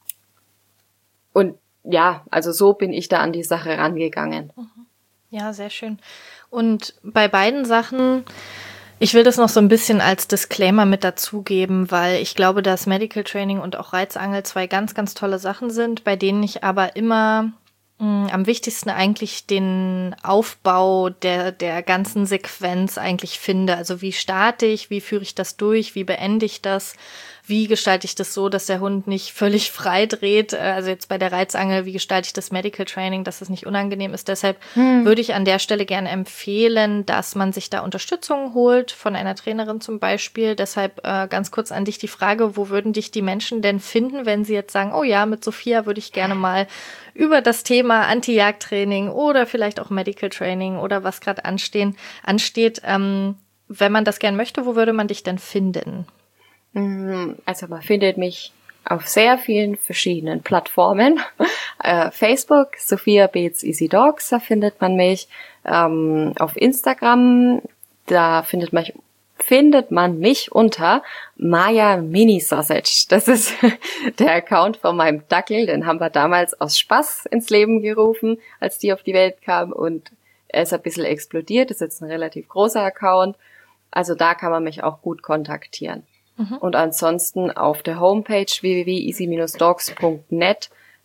Speaker 2: ja, also so bin ich da an die Sache rangegangen.
Speaker 1: Ja, sehr schön. Und bei beiden Sachen, ich will das noch so ein bisschen als Disclaimer mit dazugeben, weil ich glaube, dass Medical Training und auch Reizangel zwei ganz, ganz tolle Sachen sind, bei denen ich aber immer mh, am wichtigsten eigentlich den Aufbau der, der ganzen Sequenz eigentlich finde. Also wie starte ich, wie führe ich das durch, wie beende ich das? Wie gestalte ich das so, dass der Hund nicht völlig frei dreht? Also jetzt bei der Reizangel, wie gestalte ich das Medical Training, dass es nicht unangenehm ist? Deshalb hm. würde ich an der Stelle gerne empfehlen, dass man sich da Unterstützung holt, von einer Trainerin zum Beispiel. Deshalb äh, ganz kurz an dich die Frage, wo würden dich die Menschen denn finden, wenn sie jetzt sagen, oh ja, mit Sophia würde ich gerne mal über das Thema Anti-Jagd-Training oder vielleicht auch Medical Training oder was gerade anstehen, ansteht. Ähm, wenn man das gern möchte, wo würde man dich denn finden?
Speaker 2: Also man findet mich auf sehr vielen verschiedenen Plattformen. Äh, Facebook, Sophia Beetz Easy Dogs, da findet man mich. Ähm, auf Instagram, da findet man, findet man mich unter Maya Mini Sausage. Das ist der Account von meinem Dackel, den haben wir damals aus Spaß ins Leben gerufen, als die auf die Welt kam, und er ist ein bisschen explodiert, das ist jetzt ein relativ großer Account. Also da kann man mich auch gut kontaktieren. Und ansonsten auf der Homepage w w w punkt easy dash dogs punkt net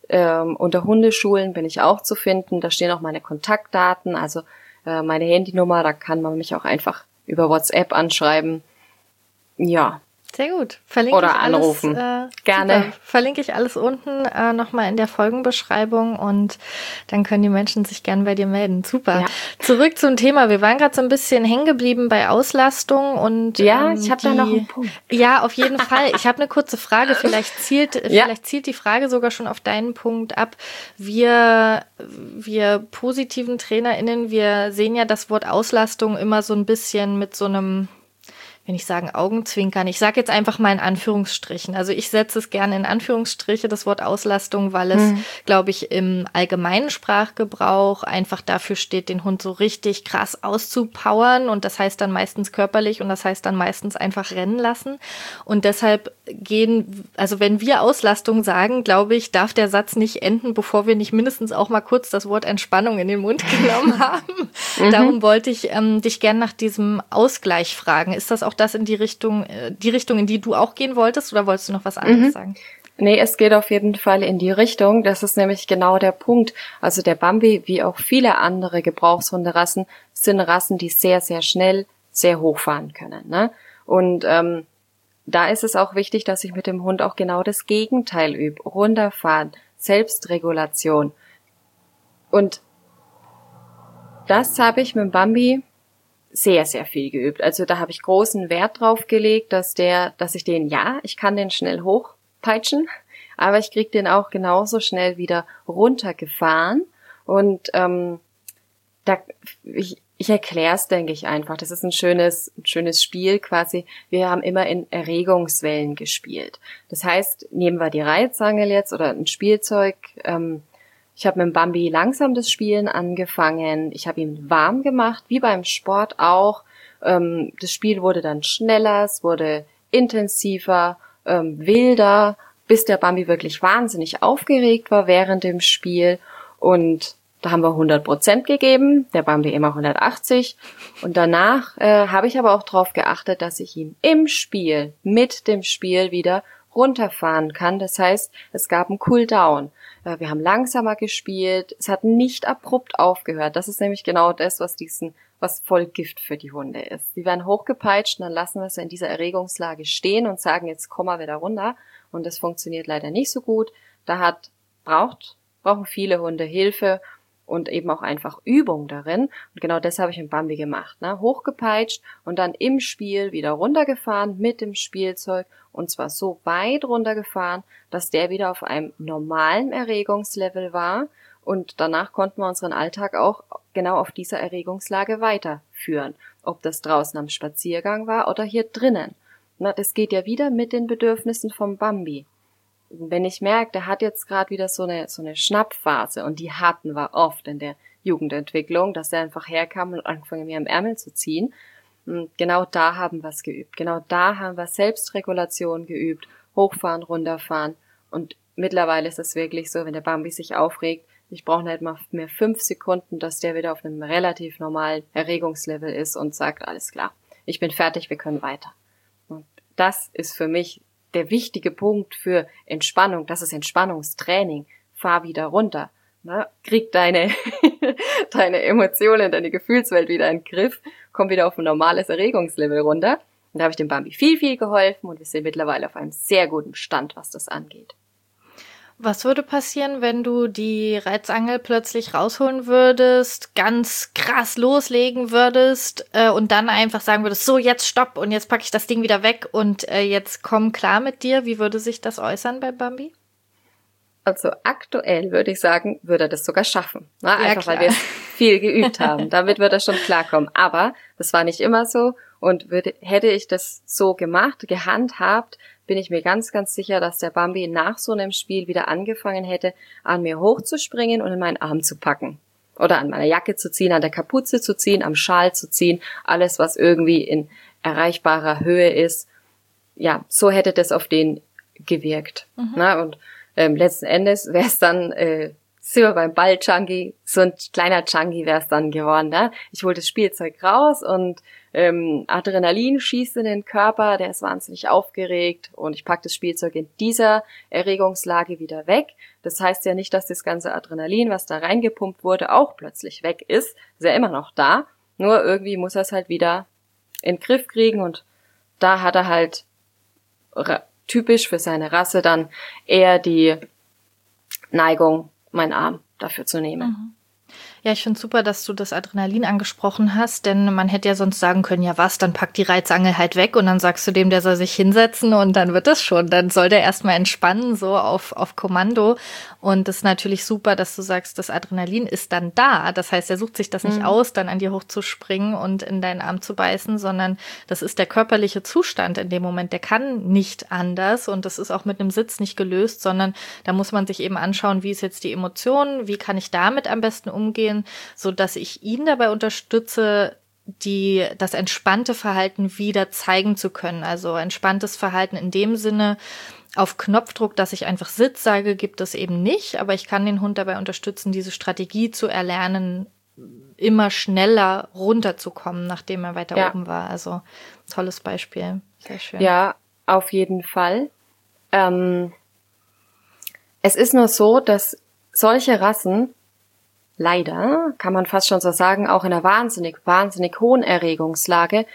Speaker 2: Ähm, unter Hundeschulen bin ich auch zu finden. Da stehen auch meine Kontaktdaten, also äh, meine Handynummer. Da kann man mich auch einfach über WhatsApp anschreiben. Ja.
Speaker 1: Sehr gut. Verlinke
Speaker 2: Oder
Speaker 1: ich
Speaker 2: anrufen.
Speaker 1: Alles, äh,
Speaker 2: Gerne.
Speaker 1: Super. Verlinke ich alles unten äh, nochmal in der Folgenbeschreibung und dann können die Menschen sich gern bei dir melden. Super. Ja. Zurück zum Thema. Wir waren gerade so ein bisschen hängen geblieben bei Auslastung und
Speaker 2: ja,
Speaker 1: ähm,
Speaker 2: ich habe da noch einen Punkt.
Speaker 1: Ja, auf jeden Fall. Ich habe eine kurze Frage. Vielleicht zielt, ja. vielleicht zielt die Frage sogar schon auf deinen Punkt ab. Wir, wir positiven TrainerInnen, wir sehen ja das Wort Auslastung immer so ein bisschen mit so einem, wenn ich sagen Augenzwinkern, ich sage jetzt einfach mal in Anführungsstrichen. Also ich setze es gerne in Anführungsstriche, das Wort Auslastung, weil es, hm. glaube ich, im allgemeinen Sprachgebrauch einfach dafür steht, den Hund so richtig krass auszupowern. Und das heißt dann meistens körperlich und das heißt dann meistens einfach rennen lassen. Und deshalb gehen, also wenn wir Auslastung sagen, glaube ich, darf der Satz nicht enden, bevor wir nicht mindestens auch mal kurz das Wort Entspannung in den Mund genommen haben. Mhm. Darum wollte ich ähm, dich gerne nach diesem Ausgleich fragen. Ist das auch das in die Richtung, die Richtung, in die du auch gehen wolltest, oder wolltest du noch was anderes mhm. sagen?
Speaker 2: Nee, es geht auf jeden Fall in die Richtung. Das ist nämlich genau der Punkt. Also der Bambi, wie auch viele andere Gebrauchshunderassen, sind Rassen, die sehr, sehr schnell, sehr hoch fahren können. Ne? Und ähm, da ist es auch wichtig, dass ich mit dem Hund auch genau das Gegenteil übe. Runterfahren, Selbstregulation. Und das habe ich mit dem Bambi sehr, sehr viel geübt. Also da habe ich großen Wert drauf gelegt, dass der, dass ich den, ja, ich kann den schnell hochpeitschen, aber ich krieg den auch genauso schnell wieder runtergefahren. Und ähm, da ich, ich erkläre es, denke ich, einfach. Das ist ein schönes, ein schönes Spiel quasi. Wir haben immer in Erregungswellen gespielt. Das heißt, nehmen wir die Reizangel jetzt oder ein Spielzeug. Ähm, Ich habe mit dem Bambi langsam das Spielen angefangen. Ich habe ihn warm gemacht, wie beim Sport auch. Ähm, das Spiel wurde dann schneller, es wurde intensiver, ähm, wilder, bis der Bambi wirklich wahnsinnig aufgeregt war während dem Spiel. Und da haben wir hundert Prozent gegeben, der Bambi immer hundertachtzig. Und danach äh, habe ich aber auch darauf geachtet, dass ich ihn im Spiel, mit dem Spiel wieder runterfahren kann. Das heißt, es gab einen Cooldown. Wir haben langsamer gespielt. Es hat nicht abrupt aufgehört. Das ist nämlich genau das, was diesen, was voll Gift für die Hunde ist. Die werden hochgepeitscht und dann lassen wir sie in dieser Erregungslage stehen und sagen, jetzt komm mal wieder runter. Und das funktioniert leider nicht so gut. Da hat, braucht, brauchen viele Hunde Hilfe und eben auch einfach Übung darin. Und genau das habe ich mit Bambi gemacht, ne? Hochgepeitscht und dann im Spiel wieder runtergefahren mit dem Spielzeug. Und zwar so weit runtergefahren, dass der wieder auf einem normalen Erregungslevel war. Und danach konnten wir unseren Alltag auch genau auf dieser Erregungslage weiterführen. Ob das draußen am Spaziergang war oder hier drinnen. Na, das geht ja wieder mit den Bedürfnissen vom Bambi. Wenn ich merke, der hat jetzt gerade wieder so eine so eine Schnappphase, und die hatten wir oft in der Jugendentwicklung, dass der einfach herkam und angefangen, mir am Ärmel zu ziehen. Und genau da haben wir es geübt. Genau da haben wir Selbstregulation geübt, hochfahren, runterfahren. Und mittlerweile ist es wirklich so, wenn der Bambi sich aufregt, ich brauche nicht mal mehr fünf Sekunden, dass der wieder auf einem relativ normalen Erregungslevel ist und sagt, alles klar, ich bin fertig, wir können weiter. Und das ist für mich der wichtige Punkt für Entspannung. Das ist Entspannungstraining. Fahr wieder runter. Ne? Krieg deine, deine Emotionen, deine Gefühlswelt wieder in den Griff. Komm wieder auf ein normales Erregungslevel runter. Und da habe ich dem Bambi viel, viel geholfen und wir sind mittlerweile auf einem sehr guten Stand, was das angeht.
Speaker 1: Was würde passieren, wenn du die Reizangel plötzlich rausholen würdest, ganz krass loslegen würdest äh, und dann einfach sagen würdest, so, jetzt stopp und jetzt packe ich das Ding wieder weg und äh, jetzt komm klar mit dir. Wie würde sich das äußern bei Bambi?
Speaker 2: Also aktuell würde ich sagen, würde er das sogar schaffen. Ne? Ja, einfach, klar. Weil wir es viel geübt haben. Damit wird er schon klarkommen. Aber das war nicht immer so. Und würde, hätte ich das so gemacht, gehandhabt, bin ich mir ganz, ganz sicher, dass der Bambi nach so einem Spiel wieder angefangen hätte, an mir hochzuspringen und in meinen Arm zu packen. Oder an meiner Jacke zu ziehen, an der Kapuze zu ziehen, am Schal zu ziehen. Alles, was irgendwie in erreichbarer Höhe ist. Ja, so hätte das auf den gewirkt. Mhm. Na, und ähm, letzten Endes wäre es dann, äh, sind wir beim Ball-Junkie, so ein kleiner Junkie wäre es dann geworden. Ne? Ich hole das Spielzeug raus und ähm, Adrenalin schießt in den Körper, der ist wahnsinnig aufgeregt und ich packe das Spielzeug in dieser Erregungslage wieder weg. Das heißt ja nicht, dass das ganze Adrenalin, was da reingepumpt wurde, auch plötzlich weg ist. Ist ja immer noch da, nur irgendwie muss er es halt wieder in den Griff kriegen und da hat er halt typisch für seine Rasse dann eher die Neigung, meinen Arm dafür zu nehmen.
Speaker 1: Mhm. Ja, ich finde super, dass du das Adrenalin angesprochen hast, denn man hätte ja sonst sagen können, ja was, dann pack die Reizangel halt weg und dann sagst du dem, der soll sich hinsetzen und dann wird das schon. Dann soll der erstmal entspannen, so auf, auf Kommando. Und das ist natürlich super, dass du sagst, das Adrenalin ist dann da. Das heißt, er sucht sich das nicht mhm. aus, dann an dir hochzuspringen und in deinen Arm zu beißen, sondern das ist der körperliche Zustand in dem Moment. Der kann nicht anders und das ist auch mit einem Sitz nicht gelöst, sondern da muss man sich eben anschauen, wie ist jetzt die Emotion, wie kann ich damit am besten umgehen, so dass ich ihn dabei unterstütze, die das entspannte Verhalten wieder zeigen zu können. Also entspanntes Verhalten in dem Sinne, auf Knopfdruck, dass ich einfach Sitz sage, gibt es eben nicht, aber ich kann den Hund dabei unterstützen, diese Strategie zu erlernen, immer schneller runterzukommen, nachdem er weiter ja. oben war. Also tolles Beispiel, sehr schön.
Speaker 2: Ja, auf jeden Fall. Ähm, es ist nur so, dass solche Rassen leider, kann man fast schon so sagen, auch in einer wahnsinnig, wahnsinnig hohen Erregungslage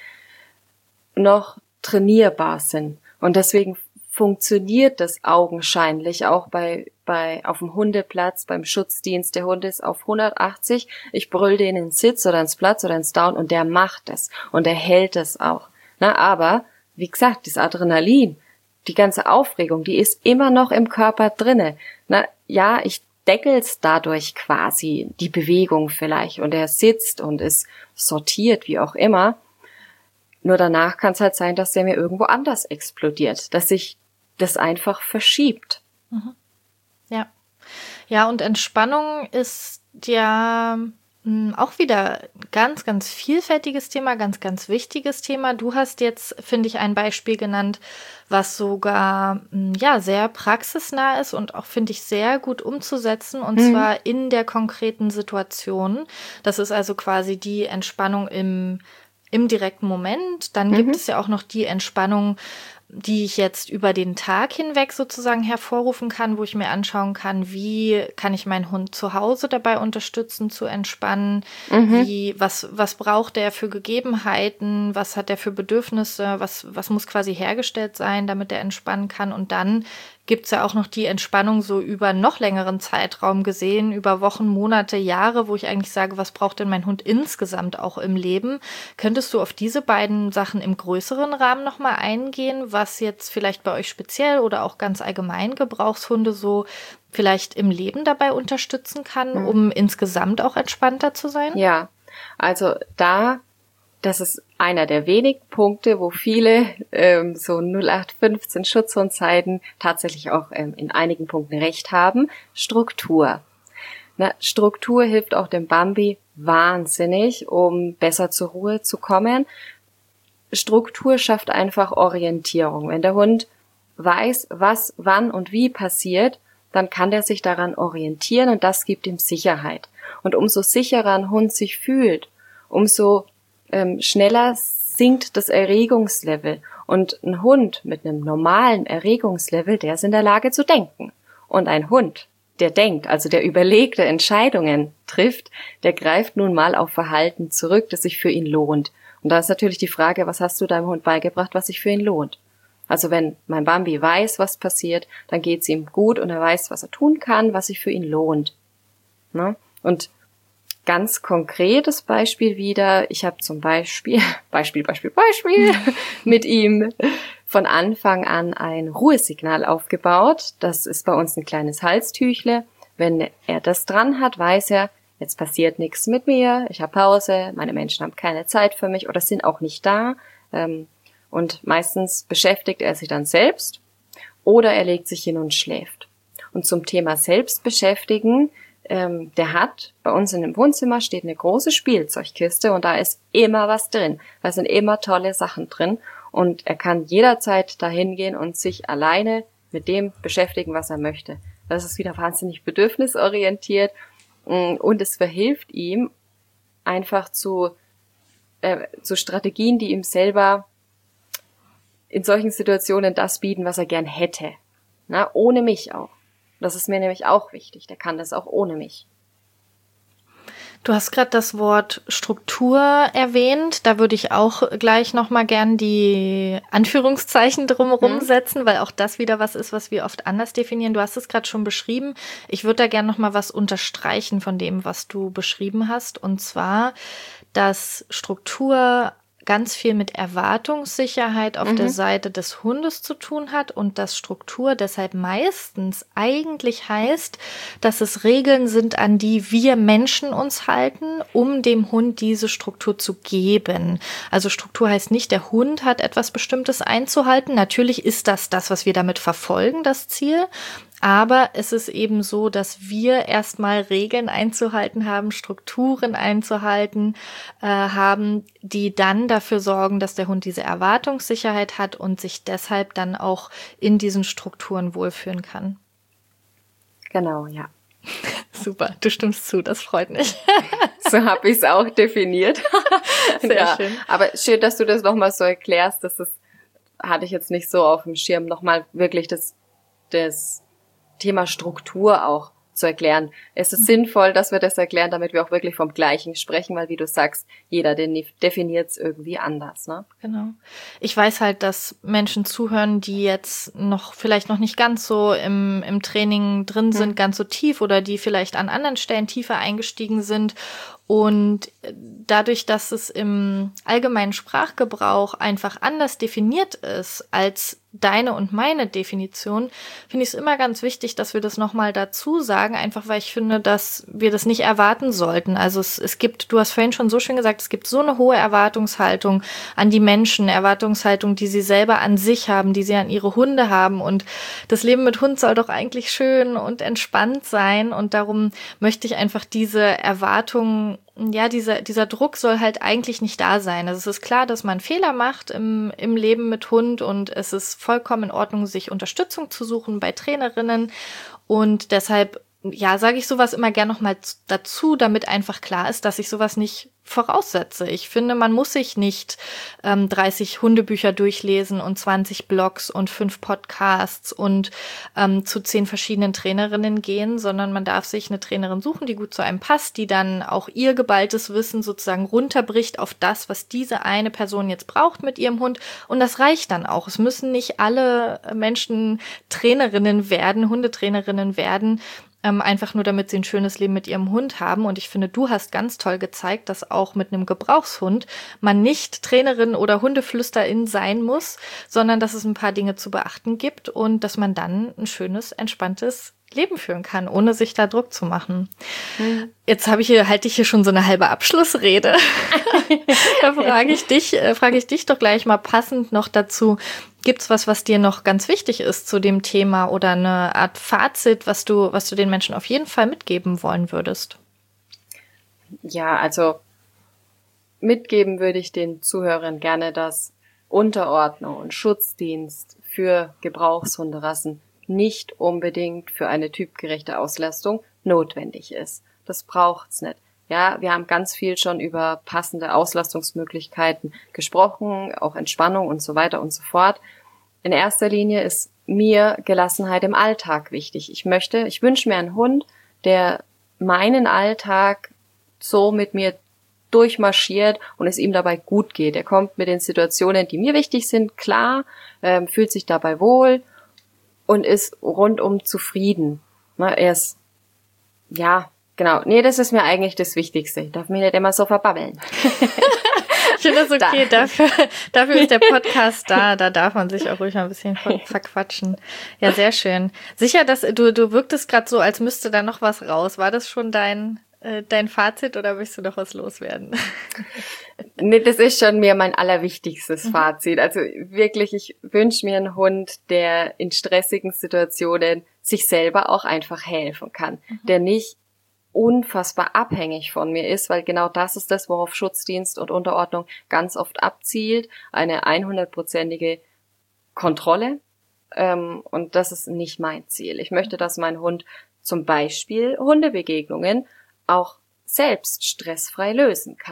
Speaker 2: noch trainierbar sind. Und deswegen funktioniert das augenscheinlich auch bei, bei, auf dem Hundeplatz, beim Schutzdienst. Der Hund ist auf hundertachtzig, ich brüll den ins Sitz oder ins Platz oder ins Down und der macht es. Und er hält es auch. Na, aber, wie gesagt, das Adrenalin, die ganze Aufregung, die ist immer noch im Körper drinne. Na, ja, ich deckelt's dadurch quasi die Bewegung vielleicht und er sitzt und ist sortiert, wie auch immer. Nur danach kann es halt sein, dass der mir irgendwo anders explodiert, dass sich das einfach verschiebt.
Speaker 1: Mhm. Ja. Ja, und Entspannung ist ja mh, auch wieder ganz, ganz vielfältiges Thema, ganz, ganz wichtiges Thema. Du hast jetzt, finde ich, ein Beispiel genannt, was sogar mh, ja sehr praxisnah ist und auch, finde ich, sehr gut umzusetzen, und mhm. zwar in der konkreten Situation. Das ist also quasi die Entspannung im im direkten Moment. Dann mhm. gibt es ja auch noch die Entspannung, die ich jetzt über den Tag hinweg sozusagen hervorrufen kann, wo ich mir anschauen kann, wie kann ich meinen Hund zu Hause dabei unterstützen, zu entspannen, mhm. wie, was, was braucht der für Gegebenheiten, was hat der für Bedürfnisse, was, was muss quasi hergestellt sein, damit er entspannen kann. Und dann gibt's ja auch noch die Entspannung so über einen noch längeren Zeitraum gesehen, über Wochen, Monate, Jahre, wo ich eigentlich sage, was braucht denn mein Hund insgesamt auch im Leben? Könntest du auf diese beiden Sachen im größeren Rahmen nochmal eingehen, was jetzt vielleicht bei euch speziell oder auch ganz allgemein Gebrauchshunde so vielleicht im Leben dabei unterstützen kann, mhm. um insgesamt auch entspannter zu sein?
Speaker 2: Ja, also da, das ist einer der wenigen Punkte, wo viele ähm, so null acht fünfzehn Schutzhundzeiten tatsächlich auch ähm, in einigen Punkten recht haben. Struktur. Na, Struktur hilft auch dem Bambi wahnsinnig, um besser zur Ruhe zu kommen. Struktur schafft einfach Orientierung. Wenn der Hund weiß, was, wann und wie passiert, dann kann der sich daran orientieren und das gibt ihm Sicherheit. Und umso sicherer ein Hund sich fühlt, umso ähm, schneller sinkt das Erregungslevel. Und ein Hund mit einem normalen Erregungslevel, der ist in der Lage zu denken. Und ein Hund, der denkt, also der überlegte Entscheidungen trifft, der greift nun mal auf Verhalten zurück, das sich für ihn lohnt. Und da ist natürlich die Frage, was hast du deinem Hund beigebracht, was sich für ihn lohnt? Also wenn mein Bambi weiß, was passiert, dann geht's ihm gut und er weiß, was er tun kann, was sich für ihn lohnt. Ne? Und ganz konkretes Beispiel wieder, ich habe zum Beispiel, Beispiel, Beispiel, Beispiel, mit ihm von Anfang an ein Ruhesignal aufgebaut. Das ist bei uns ein kleines Halstüchle. Wenn er das dran hat, weiß er, jetzt passiert nichts mit mir, ich habe Pause, meine Menschen haben keine Zeit für mich oder sind auch nicht da. Und meistens beschäftigt er sich dann selbst oder er legt sich hin und schläft. Und zum Thema Selbstbeschäftigen, der hat, bei uns in dem Wohnzimmer steht eine große Spielzeugkiste und da ist immer was drin. Da sind immer tolle Sachen drin und er kann jederzeit dahin gehen und sich alleine mit dem beschäftigen, was er möchte. Das ist wieder wahnsinnig bedürfnisorientiert. Und es verhilft ihm, einfach zu äh, zu Strategien, die ihm selber in solchen Situationen das bieten, was er gern hätte. Na, ohne mich auch. Das ist mir nämlich auch wichtig. Der kann das auch ohne mich.
Speaker 1: Du hast gerade das Wort Struktur erwähnt. Da würde ich auch gleich nochmal gern die Anführungszeichen drumherum
Speaker 2: Hm.
Speaker 1: setzen, weil auch das wieder was ist, was wir oft anders definieren. Du hast es gerade schon beschrieben. Ich würde da gern nochmal was unterstreichen von dem, was du beschrieben hast. Und zwar, dass Struktur ganz viel mit Erwartungssicherheit auf mhm. der Seite des Hundes zu tun hat und dass Struktur deshalb meistens eigentlich heißt, dass es Regeln sind, an die wir Menschen uns halten, um dem Hund diese Struktur zu geben. Also Struktur heißt nicht, der Hund hat etwas Bestimmtes einzuhalten. Natürlich ist das das, was wir damit verfolgen, das Ziel. Aber es ist eben so, dass wir erstmal Regeln einzuhalten haben, Strukturen einzuhalten äh, haben, die dann dafür sorgen, dass der Hund diese Erwartungssicherheit hat und sich deshalb dann auch in diesen Strukturen wohlfühlen kann.
Speaker 2: Genau, ja.
Speaker 1: Super, du stimmst zu, das freut mich.
Speaker 2: So habe ich es auch definiert.
Speaker 1: Sehr
Speaker 2: ja,
Speaker 1: schön.
Speaker 2: Aber schön, dass du das nochmal so erklärst. Das ist, hatte ich jetzt nicht so auf dem Schirm, nochmal wirklich das, das Thema Struktur auch zu erklären. Es ist mhm. sinnvoll, dass wir das erklären, damit wir auch wirklich vom Gleichen sprechen, weil wie du sagst, jeder definiert es irgendwie anders, ne?
Speaker 1: Genau. Ich weiß halt, dass Menschen zuhören, die jetzt noch vielleicht noch nicht ganz so im, im Training drin sind, mhm. ganz so tief oder die vielleicht an anderen Stellen tiefer eingestiegen sind. Und dadurch, dass es im allgemeinen Sprachgebrauch einfach anders definiert ist als deine und meine Definition, finde ich es immer ganz wichtig, dass wir das nochmal dazu sagen, einfach weil ich finde, dass wir das nicht erwarten sollten. Also es, es gibt, du hast vorhin schon so schön gesagt, es gibt so eine hohe Erwartungshaltung an die Menschen, Erwartungshaltung, die sie selber an sich haben, die sie an ihre Hunde haben. Und das Leben mit Hund soll doch eigentlich schön und entspannt sein. Und darum möchte ich einfach diese Erwartungen, ja, dieser, dieser Druck soll halt eigentlich nicht da sein. Also es ist klar, dass man Fehler macht im, im Leben mit Hund und es ist vollkommen in Ordnung, sich Unterstützung zu suchen bei Trainerinnen und deshalb, ja, sage ich sowas immer gern nochmal dazu, damit einfach klar ist, dass ich sowas nicht voraussetze. Ich finde, man muss sich nicht ähm, dreißig Hundebücher durchlesen und zwanzig Blogs und fünf Podcasts und ähm, zu zehn verschiedenen Trainerinnen gehen, sondern man darf sich eine Trainerin suchen, die gut zu einem passt, die dann auch ihr geballtes Wissen sozusagen runterbricht auf das, was diese eine Person jetzt braucht mit ihrem Hund. Und das reicht dann auch. Es müssen nicht alle Menschen Trainerinnen werden, Hundetrainerinnen werden, Ähm, einfach nur, damit sie ein schönes Leben mit ihrem Hund haben. Und ich finde, du hast ganz toll gezeigt, dass auch mit einem Gebrauchshund man nicht Trainerin oder Hundeflüsterin sein muss, sondern dass es ein paar Dinge zu beachten gibt und dass man dann ein schönes, entspanntes Leben führen kann, ohne sich da Druck zu machen. Mhm. Jetzt habe ich hier, halte ich hier schon so eine halbe Abschlussrede. Da frage ich dich, äh, frage ich dich doch gleich mal passend noch dazu. Gibt's was, was dir noch ganz wichtig ist zu dem Thema oder eine Art Fazit, was du, was du den Menschen auf jeden Fall mitgeben wollen würdest?
Speaker 2: Ja, also mitgeben würde ich den Zuhörern gerne, dass Unterordnung und Schutzdienst für Gebrauchshunderassen nicht unbedingt für eine typgerechte Auslastung notwendig ist. Das braucht's nicht. Ja, wir haben ganz viel schon über passende Auslastungsmöglichkeiten gesprochen, auch Entspannung und so weiter und so fort. In erster Linie ist mir Gelassenheit im Alltag wichtig. Ich möchte, ich wünsche mir einen Hund, der meinen Alltag so mit mir durchmarschiert und es ihm dabei gut geht. Er kommt mit den Situationen, die mir wichtig sind, klar, ähm, fühlt sich dabei wohl und ist rundum zufrieden. Na, er ist, ja, genau. Nee, das ist mir eigentlich das Wichtigste. Ich darf mich nicht immer so verbabbeln.
Speaker 1: Ich finde das okay. Da. Dafür, dafür ist der Podcast da. Da darf man sich auch ruhig mal ein bisschen verquatschen. Ja, sehr schön. Sicher, dass du, du wirktest gerade so, als müsste da noch was raus. War das schon dein, äh, dein Fazit oder willst du noch was loswerden?
Speaker 2: Nee, das ist schon mir mein allerwichtigstes mhm. Fazit. Also wirklich, ich wünsche mir einen Hund, der in stressigen Situationen sich selber auch einfach helfen kann. Mhm. Der nicht unfassbar abhängig von mir ist, weil genau das ist das, worauf Schutzdienst und Unterordnung ganz oft abzielt, eine hundertprozentige Kontrolle, ähm, und das ist nicht mein Ziel. Ich möchte, dass mein Hund zum Beispiel Hundebegegnungen auch selbst stressfrei lösen kann.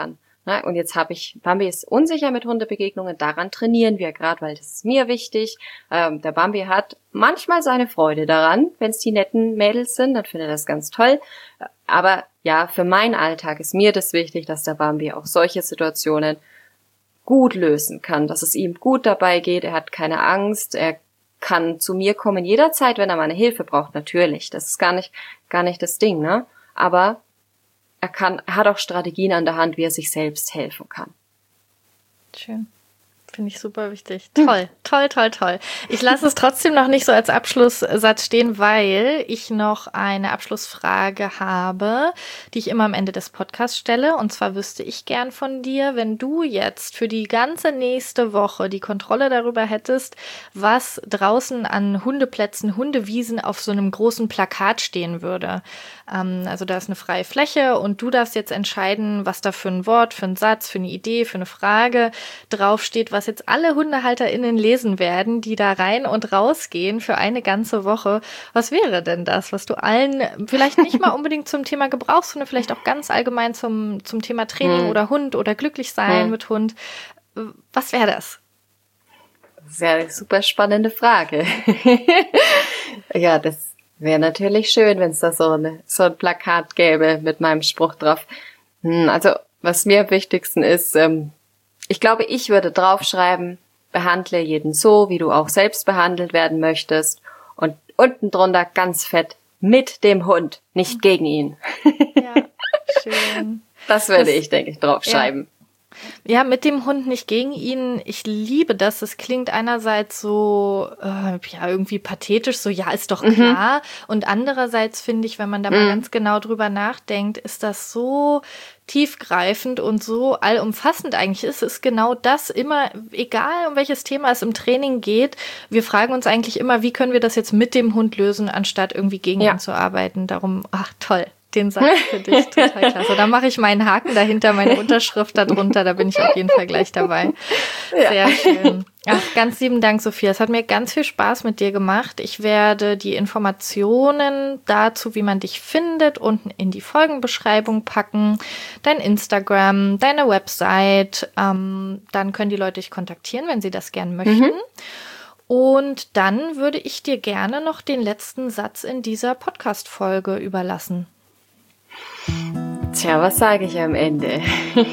Speaker 2: Na, und jetzt habe ich, Bambi ist unsicher mit Hundebegegnungen, daran trainieren wir gerade, weil das ist mir wichtig. Ähm, der Bambi hat manchmal seine Freude daran, wenn es die netten Mädels sind, dann findet er das ganz toll. Aber ja, für meinen Alltag ist mir das wichtig, dass der Bambi auch solche Situationen gut lösen kann, dass es ihm gut dabei geht, er hat keine Angst, er kann zu mir kommen jederzeit, wenn er meine Hilfe braucht, natürlich. Das ist gar nicht, gar nicht das Ding, ne? Aber er kann, er hat auch Strategien an der Hand, wie er sich selbst helfen kann.
Speaker 1: Schön. Finde ich super wichtig. Toll, hm. toll, toll, toll. Ich lasse es trotzdem noch nicht so als Abschlusssatz stehen, weil ich noch eine Abschlussfrage habe, die ich immer am Ende des Podcasts stelle. Und zwar wüsste ich gern von dir, wenn du jetzt für die ganze nächste Woche die Kontrolle darüber hättest, was draußen an Hundeplätzen, Hundewiesen auf so einem großen Plakat stehen würde. Ähm, also da ist eine freie Fläche und du darfst jetzt entscheiden, was da für ein Wort, für einen Satz, für eine Idee, für eine Frage draufsteht, was jetzt alle HundehalterInnen lesen werden, die da rein und rausgehen für eine ganze Woche. Was wäre denn das, was du allen, vielleicht nicht mal unbedingt zum Thema Gebrauchshunde, vielleicht auch ganz allgemein zum, zum Thema Training hm. oder Hund oder glücklich sein hm. mit Hund. Was wäre das?
Speaker 2: Das ist ja eine super spannende Frage. Ja, das wäre natürlich schön, wenn es da so, eine, so ein Plakat gäbe mit meinem Spruch drauf. Hm, also, was mir am wichtigsten ist, ähm, ich glaube, ich würde draufschreiben, behandle jeden so, wie du auch selbst behandelt werden möchtest. Und unten drunter ganz fett, mit dem Hund, nicht gegen ihn.
Speaker 1: Ja, schön.
Speaker 2: Das würde das, ich, denke ich, draufschreiben.
Speaker 1: Ja. Ja, mit dem Hund, nicht gegen ihn. Ich liebe das. Es klingt einerseits so, äh, ja, irgendwie pathetisch, so, ja, ist doch klar. Mhm. Und andererseits finde ich, wenn man da mal mhm. ganz genau drüber nachdenkt, ist das so tiefgreifend und so allumfassend eigentlich ist. Es ist genau das immer, egal um welches Thema es im Training geht, wir fragen uns eigentlich immer, wie können wir das jetzt mit dem Hund lösen, anstatt irgendwie gegen ja. ihn zu arbeiten. Darum, ach, toll. Den Satz finde ich total klasse. Da mache ich meinen Haken dahinter, meine Unterschrift darunter, da bin ich auf jeden Fall gleich dabei. Sehr ja. schön. Ach, ganz lieben Dank, Sophia. Es hat mir ganz viel Spaß mit dir gemacht. Ich werde die Informationen dazu, wie man dich findet, unten in die Folgenbeschreibung packen. Dein Instagram, deine Website. Ähm, dann können die Leute dich kontaktieren, wenn sie das gern möchten. Mhm. Und dann würde ich dir gerne noch den letzten Satz in dieser Podcast-Folge überlassen.
Speaker 2: Tja, was sage ich am Ende?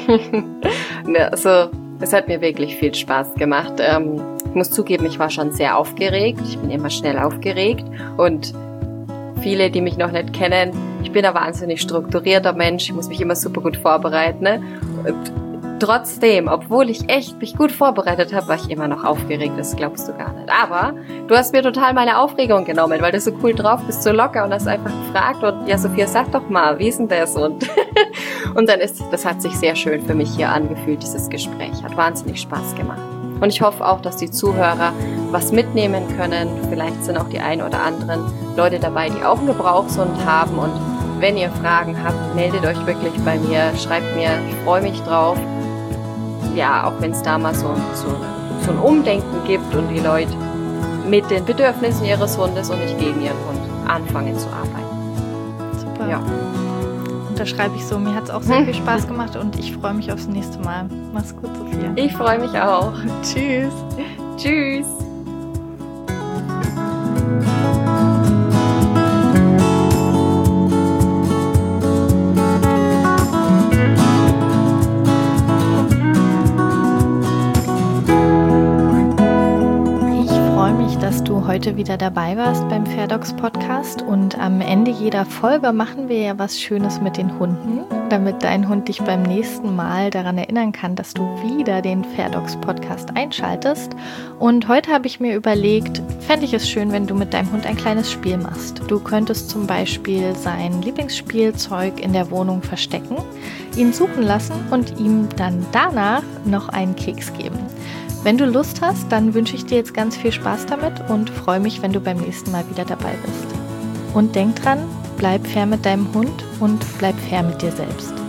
Speaker 2: Also, es hat mir wirklich viel Spaß gemacht. Ähm, ich muss zugeben, ich war schon sehr aufgeregt. Ich bin immer schnell aufgeregt. Und viele, die mich noch nicht kennen, ich bin ein wahnsinnig strukturierter Mensch. Ich muss mich immer super gut vorbereiten. Ne? Und trotzdem, obwohl ich echt mich gut vorbereitet habe, war ich immer noch aufgeregt. Das glaubst du gar nicht. Aber du hast mir total meine Aufregung genommen, weil du so cool drauf bist, so locker und hast einfach gefragt und ja, Sophia, sag doch mal, wie ist denn das? Und, und dann ist, das hat sich sehr schön für mich hier angefühlt, dieses Gespräch. Hat wahnsinnig Spaß gemacht. Und ich hoffe auch, dass die Zuhörer was mitnehmen können. Vielleicht sind auch die ein oder anderen Leute dabei, die auch einen Gebrauchshund haben. Und wenn ihr Fragen habt, meldet euch wirklich bei mir, schreibt mir, ich freue mich drauf. Ja, auch wenn es da mal so, so, so ein Umdenken gibt und die Leute mit den Bedürfnissen ihres Hundes und nicht gegen ihren Hund anfangen zu arbeiten.
Speaker 1: Super. Ja. Unterschreibe ich so. Mir hat es auch sehr viel Spaß gemacht und ich freue mich aufs nächste Mal. Mach's gut, Sophia.
Speaker 2: Ich freue mich auch.
Speaker 1: Tschüss.
Speaker 2: Tschüss.
Speaker 1: Dass du heute wieder dabei warst beim Fairdogs Podcast und am Ende jeder Folge machen wir ja was Schönes mit den Hunden, damit dein Hund dich beim nächsten Mal daran erinnern kann, dass du wieder den Fairdogs Podcast einschaltest. Und heute habe ich mir überlegt, fände ich es schön, wenn du mit deinem Hund ein kleines Spiel machst. Du könntest zum Beispiel sein Lieblingsspielzeug in der Wohnung verstecken, ihn suchen lassen und ihm dann danach noch einen Keks geben. Wenn du Lust hast, dann wünsche ich dir jetzt ganz viel Spaß damit und freue mich, wenn du beim nächsten Mal wieder dabei bist. Und denk dran, bleib fair mit deinem Hund und bleib fair mit dir selbst.